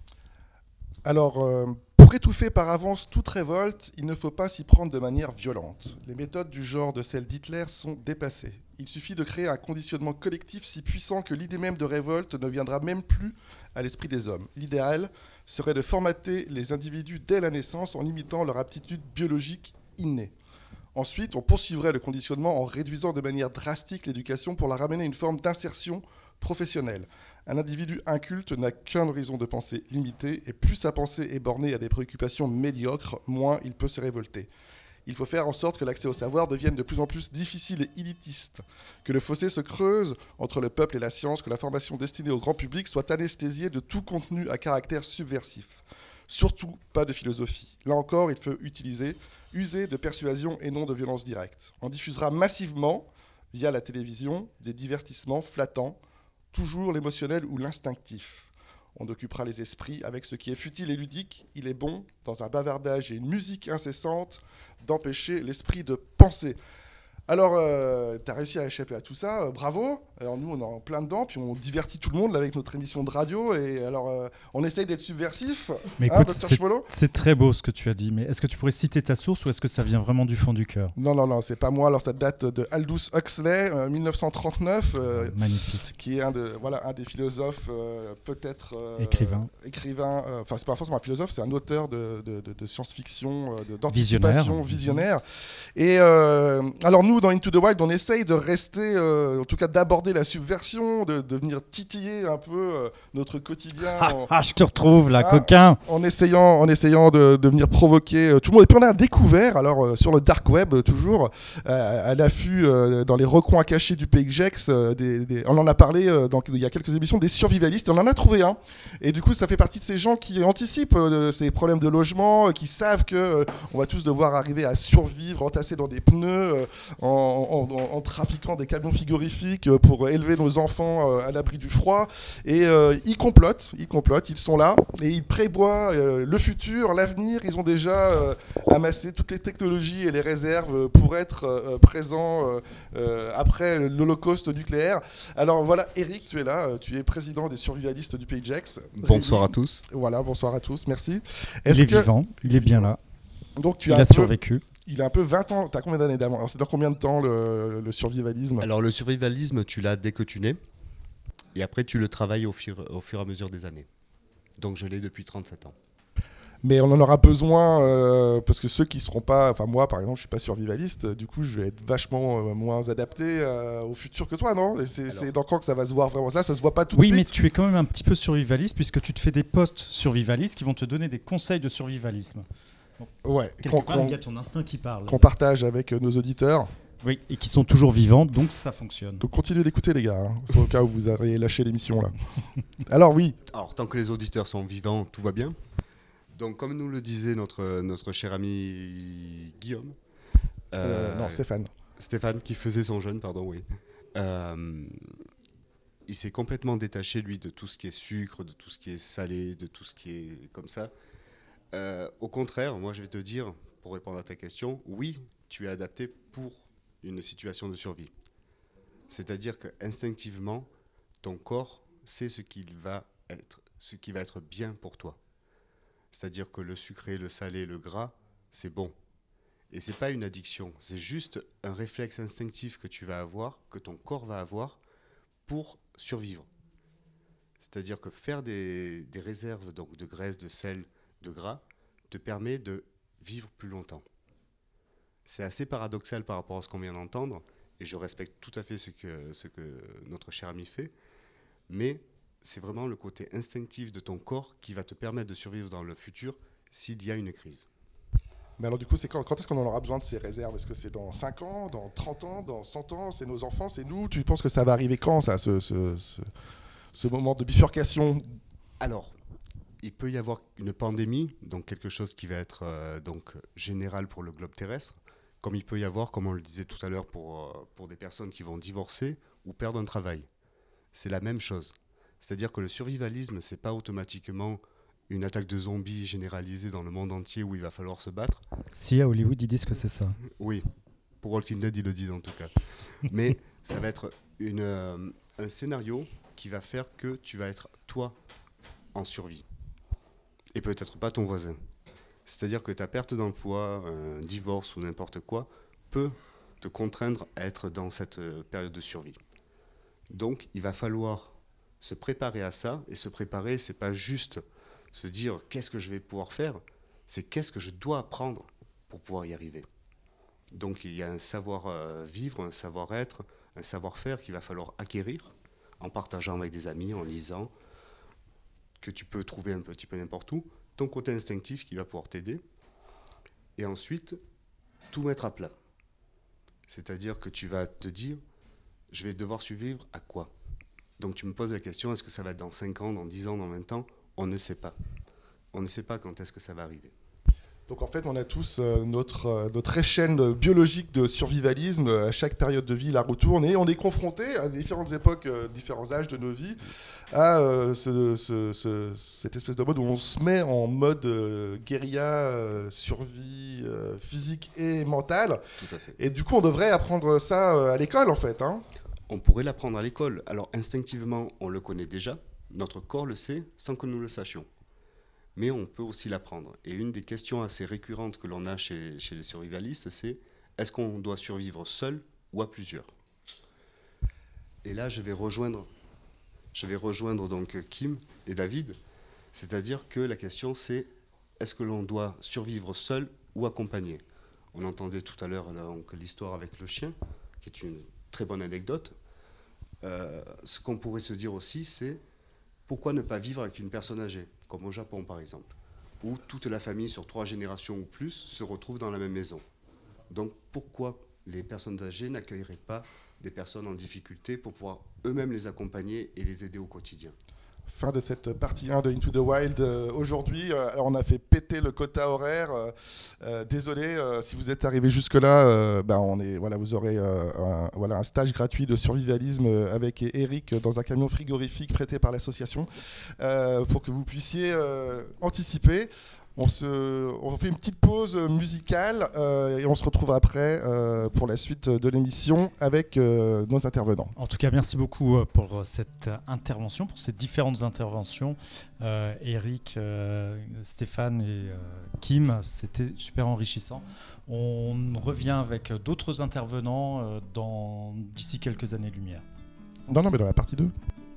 Alors, pour étouffer par avance toute révolte, il ne faut pas s'y prendre de manière violente. Les méthodes du genre de celles d'Hitler sont dépassées. Il suffit de créer un conditionnement collectif si puissant que l'idée même de révolte ne viendra même plus à l'esprit des hommes. L'idéal serait de formater les individus dès la naissance en imitant leur aptitude biologique innée. Ensuite, on poursuivrait le conditionnement en réduisant de manière drastique l'éducation pour la ramener à une forme d'insertion professionnelle. Un individu inculte n'a qu'un horizon de pensée limité, et plus sa pensée est bornée à des préoccupations médiocres, moins il peut se révolter. Il faut faire en sorte que l'accès au savoir devienne de plus en plus difficile et élitiste, que le fossé se creuse entre le peuple et la science, que la formation destinée au grand public soit anesthésiée de tout contenu à caractère subversif. Surtout pas de philosophie. Là encore, il faut user de persuasion et non de violence directe. On diffusera massivement, via la télévision, des divertissements flattants, toujours l'émotionnel ou l'instinctif. On occupera les esprits avec ce qui est futile et ludique. Il est bon, dans un bavardage et une musique incessante, d'empêcher l'esprit de penser. Alors, tu as réussi à échapper à tout ça, bravo. Alors nous, on est en plein dedans, puis on divertit tout le monde là, avec notre émission de radio. Et alors, on essaye d'être subversif. Mais écoute, c'est très beau ce que tu as dit. Mais est-ce que tu pourrais citer ta source ou est-ce que ça vient vraiment du fond du cœur ? Non, c'est pas moi. Alors, ça date de Aldous Huxley, 1939. Magnifique. Qui est un des philosophes, peut-être... écrivain. Enfin, c'est pas forcément un philosophe, c'est un auteur de science-fiction, d'anticipation, visionnaire. Et alors, nous, dans Into the Wild, on essaye de rester, en tout cas d'aborder la subversion, de venir titiller un peu notre quotidien. Je te retrouve là, coquin. En essayant de venir provoquer tout le monde. Et puis on a découvert, alors sur le dark web toujours, à l'affût dans les recoins cachés du Pays de Gex, on en a parlé il y a quelques émissions, des survivalistes, et on en a trouvé un. Et du coup, ça fait partie de ces gens qui anticipent ces problèmes de logement, qui savent qu'on va tous devoir arriver à survivre, entassés dans des pneus, en trafiquant des camions frigorifiques pour élever nos enfants à l'abri du froid. Et ils complotent, ils sont là et ils prévoient le futur, l'avenir. Ils ont déjà amassé toutes les technologies et les réserves pour être présents après l'Holocauste nucléaire. Alors voilà, Eric, tu es là, tu es président des survivalistes du Pays Gex. Bonsoir à tous. Voilà, bonsoir à tous, merci. Il est vivant, il est bien là. Donc il a survécu. Il a un peu 20 ans. Tu as combien d'années d'avant? Alors c'est dans combien de temps le survivalisme? Alors le survivalisme, tu l'as dès que tu nais. Et après, tu le travailles au fur et à mesure des années. Donc je l'ai depuis 37 ans. Mais on en aura besoin parce que ceux qui ne seront pas... Enfin moi, par exemple, je ne suis pas survivaliste. Du coup, je vais être vachement moins adapté au futur que toi, non? C'est dans quand que ça va se voir vraiment? Là, ça ne se voit pas tout de suite. Oui, mais tu es quand même un petit peu survivaliste puisque tu te fais des posts survivalistes qui vont te donner des conseils de survivalisme. Ouais, il y a ton instinct qui parle. Qu'on partage avec nos auditeurs. Oui, et qui sont toujours vivants, donc ça fonctionne. Donc continuez d'écouter les gars, c'est au cas où vous auriez lâché l'émission là. Alors oui. Alors tant que les auditeurs sont vivants, tout va bien. Donc comme nous le disait notre cher ami Guillaume. Non, Stéphane. Stéphane qui faisait son jeûne, pardon, oui. Il s'est complètement détaché, lui, de tout ce qui est sucre, de tout ce qui est salé, de tout ce qui est comme ça. Au contraire, moi je vais te dire, pour répondre à ta question, oui, tu es adapté pour une situation de survie. C'est-à-dire qu'instinctivement, ton corps sait ce qui va être bien pour toi. C'est-à-dire que le sucré, le salé, le gras, c'est bon. Et c'est pas une addiction, c'est juste un réflexe instinctif que tu vas avoir, que ton corps va avoir pour survivre. C'est-à-dire que faire des réserves donc de graisse, de sel, de gras, te permet de vivre plus longtemps. C'est assez paradoxal par rapport à ce qu'on vient d'entendre, et je respecte tout à fait ce que notre cher ami fait, mais c'est vraiment le côté instinctif de ton corps qui va te permettre de survivre dans le futur s'il y a une crise. Mais alors du coup, c'est quand est-ce qu'on en aura besoin de ces réserves? Est-ce que c'est dans 5 ans, dans 30 ans, dans 100 ans? C'est nos enfants, c'est nous? Tu penses que ça va arriver quand, ça, ce moment de bifurcation? Alors, il peut y avoir une pandémie, donc quelque chose qui va être donc général pour le globe terrestre, comme il peut y avoir, comme on le disait tout à l'heure, pour des personnes qui vont divorcer ou perdre un travail. C'est la même chose. C'est-à-dire que le survivalisme, c'est pas automatiquement une attaque de zombies généralisée dans le monde entier où il va falloir se battre. Si, à Hollywood, ils disent que c'est ça. Oui, pour Walking Dead, ils le disent en tout cas. Mais ça va être un scénario qui va faire que tu vas être, toi, en survie. Et peut-être pas ton voisin. C'est-à-dire que ta perte d'emploi, un divorce ou n'importe quoi, peut te contraindre à être dans cette période de survie. Donc, il va falloir se préparer à ça. Et se préparer, c'est pas juste se dire qu'est-ce que je vais pouvoir faire, c'est qu'est-ce que je dois apprendre pour pouvoir y arriver. Donc, il y a un savoir-vivre, un savoir-être, un savoir-faire qu'il va falloir acquérir en partageant avec des amis, en lisant, que tu peux trouver un petit peu n'importe où, ton côté instinctif qui va pouvoir t'aider, et ensuite, tout mettre à plat. C'est-à-dire que tu vas te dire, je vais devoir survivre à quoi? Donc tu me poses la question, est-ce que ça va être dans 5 ans, dans 10 ans, dans 20 ans? On ne sait pas. On ne sait pas quand est-ce que ça va arriver. Donc en fait, on a tous notre échelle biologique de survivalisme. À chaque période de vie, la retourne et on est confronté à différentes époques, différents âges de nos vies, à cette espèce de mode où on se met en mode guérilla, survie physique et mentale. Tout à fait. Et du coup, on devrait apprendre ça à l'école, en fait. Hein. On pourrait l'apprendre à l'école. Alors instinctivement, on le connaît déjà. Notre corps le sait sans que nous le sachions. Mais on peut aussi l'apprendre. Et une des questions assez récurrentes que l'on a chez les survivalistes, c'est est-ce qu'on doit survivre seul ou à plusieurs? Et là, je vais rejoindre donc Kim et David. C'est-à-dire que la question, c'est est-ce que l'on doit survivre seul ou accompagné? On entendait tout à l'heure donc, l'histoire avec le chien, qui est une très bonne anecdote. Ce qu'on pourrait se dire aussi, c'est pourquoi ne pas vivre avec une personne âgée, comme au Japon par exemple, où toute la famille sur 3 générations ou plus se retrouve dans la même maison. Donc pourquoi les personnes âgées n'accueilleraient pas des personnes en difficulté pour pouvoir eux-mêmes les accompagner et les aider au quotidien? Fin de cette partie 1 de Into the Wild. Aujourd'hui, alors on a fait péter le quota horaire. Désolé, si vous êtes arrivé jusque-là, vous aurez un stage gratuit de survivalisme avec Eric dans un camion frigorifique prêté par l'association pour que vous puissiez anticiper. On fait une petite pause musicale et on se retrouve après pour la suite de l'émission avec nos intervenants. En tout cas, merci beaucoup pour cette intervention, pour ces différentes interventions. Eric, Stéphane et Kim, c'était super enrichissant. On revient avec d'autres intervenants d'ici quelques années-lumière. Non, mais dans la partie 2.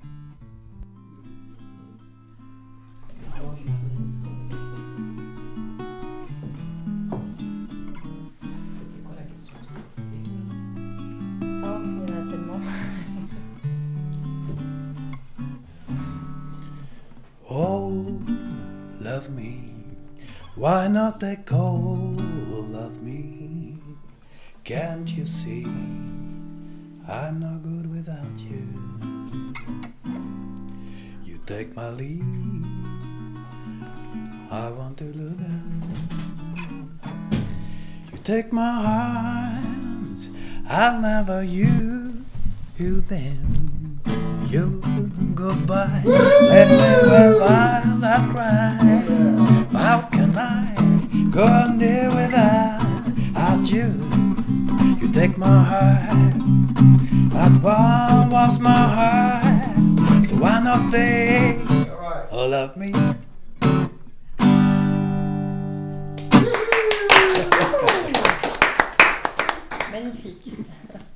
Oh, love me, why not let go of me? Can't you see I'm not good without you? You take my lead, I want to lose them. You take my hands, I'll never use them. You goodbye, let me revive that cry. How can I go on there without you? You take my heart, that one was my heart. So why not take all of me? Magnifique.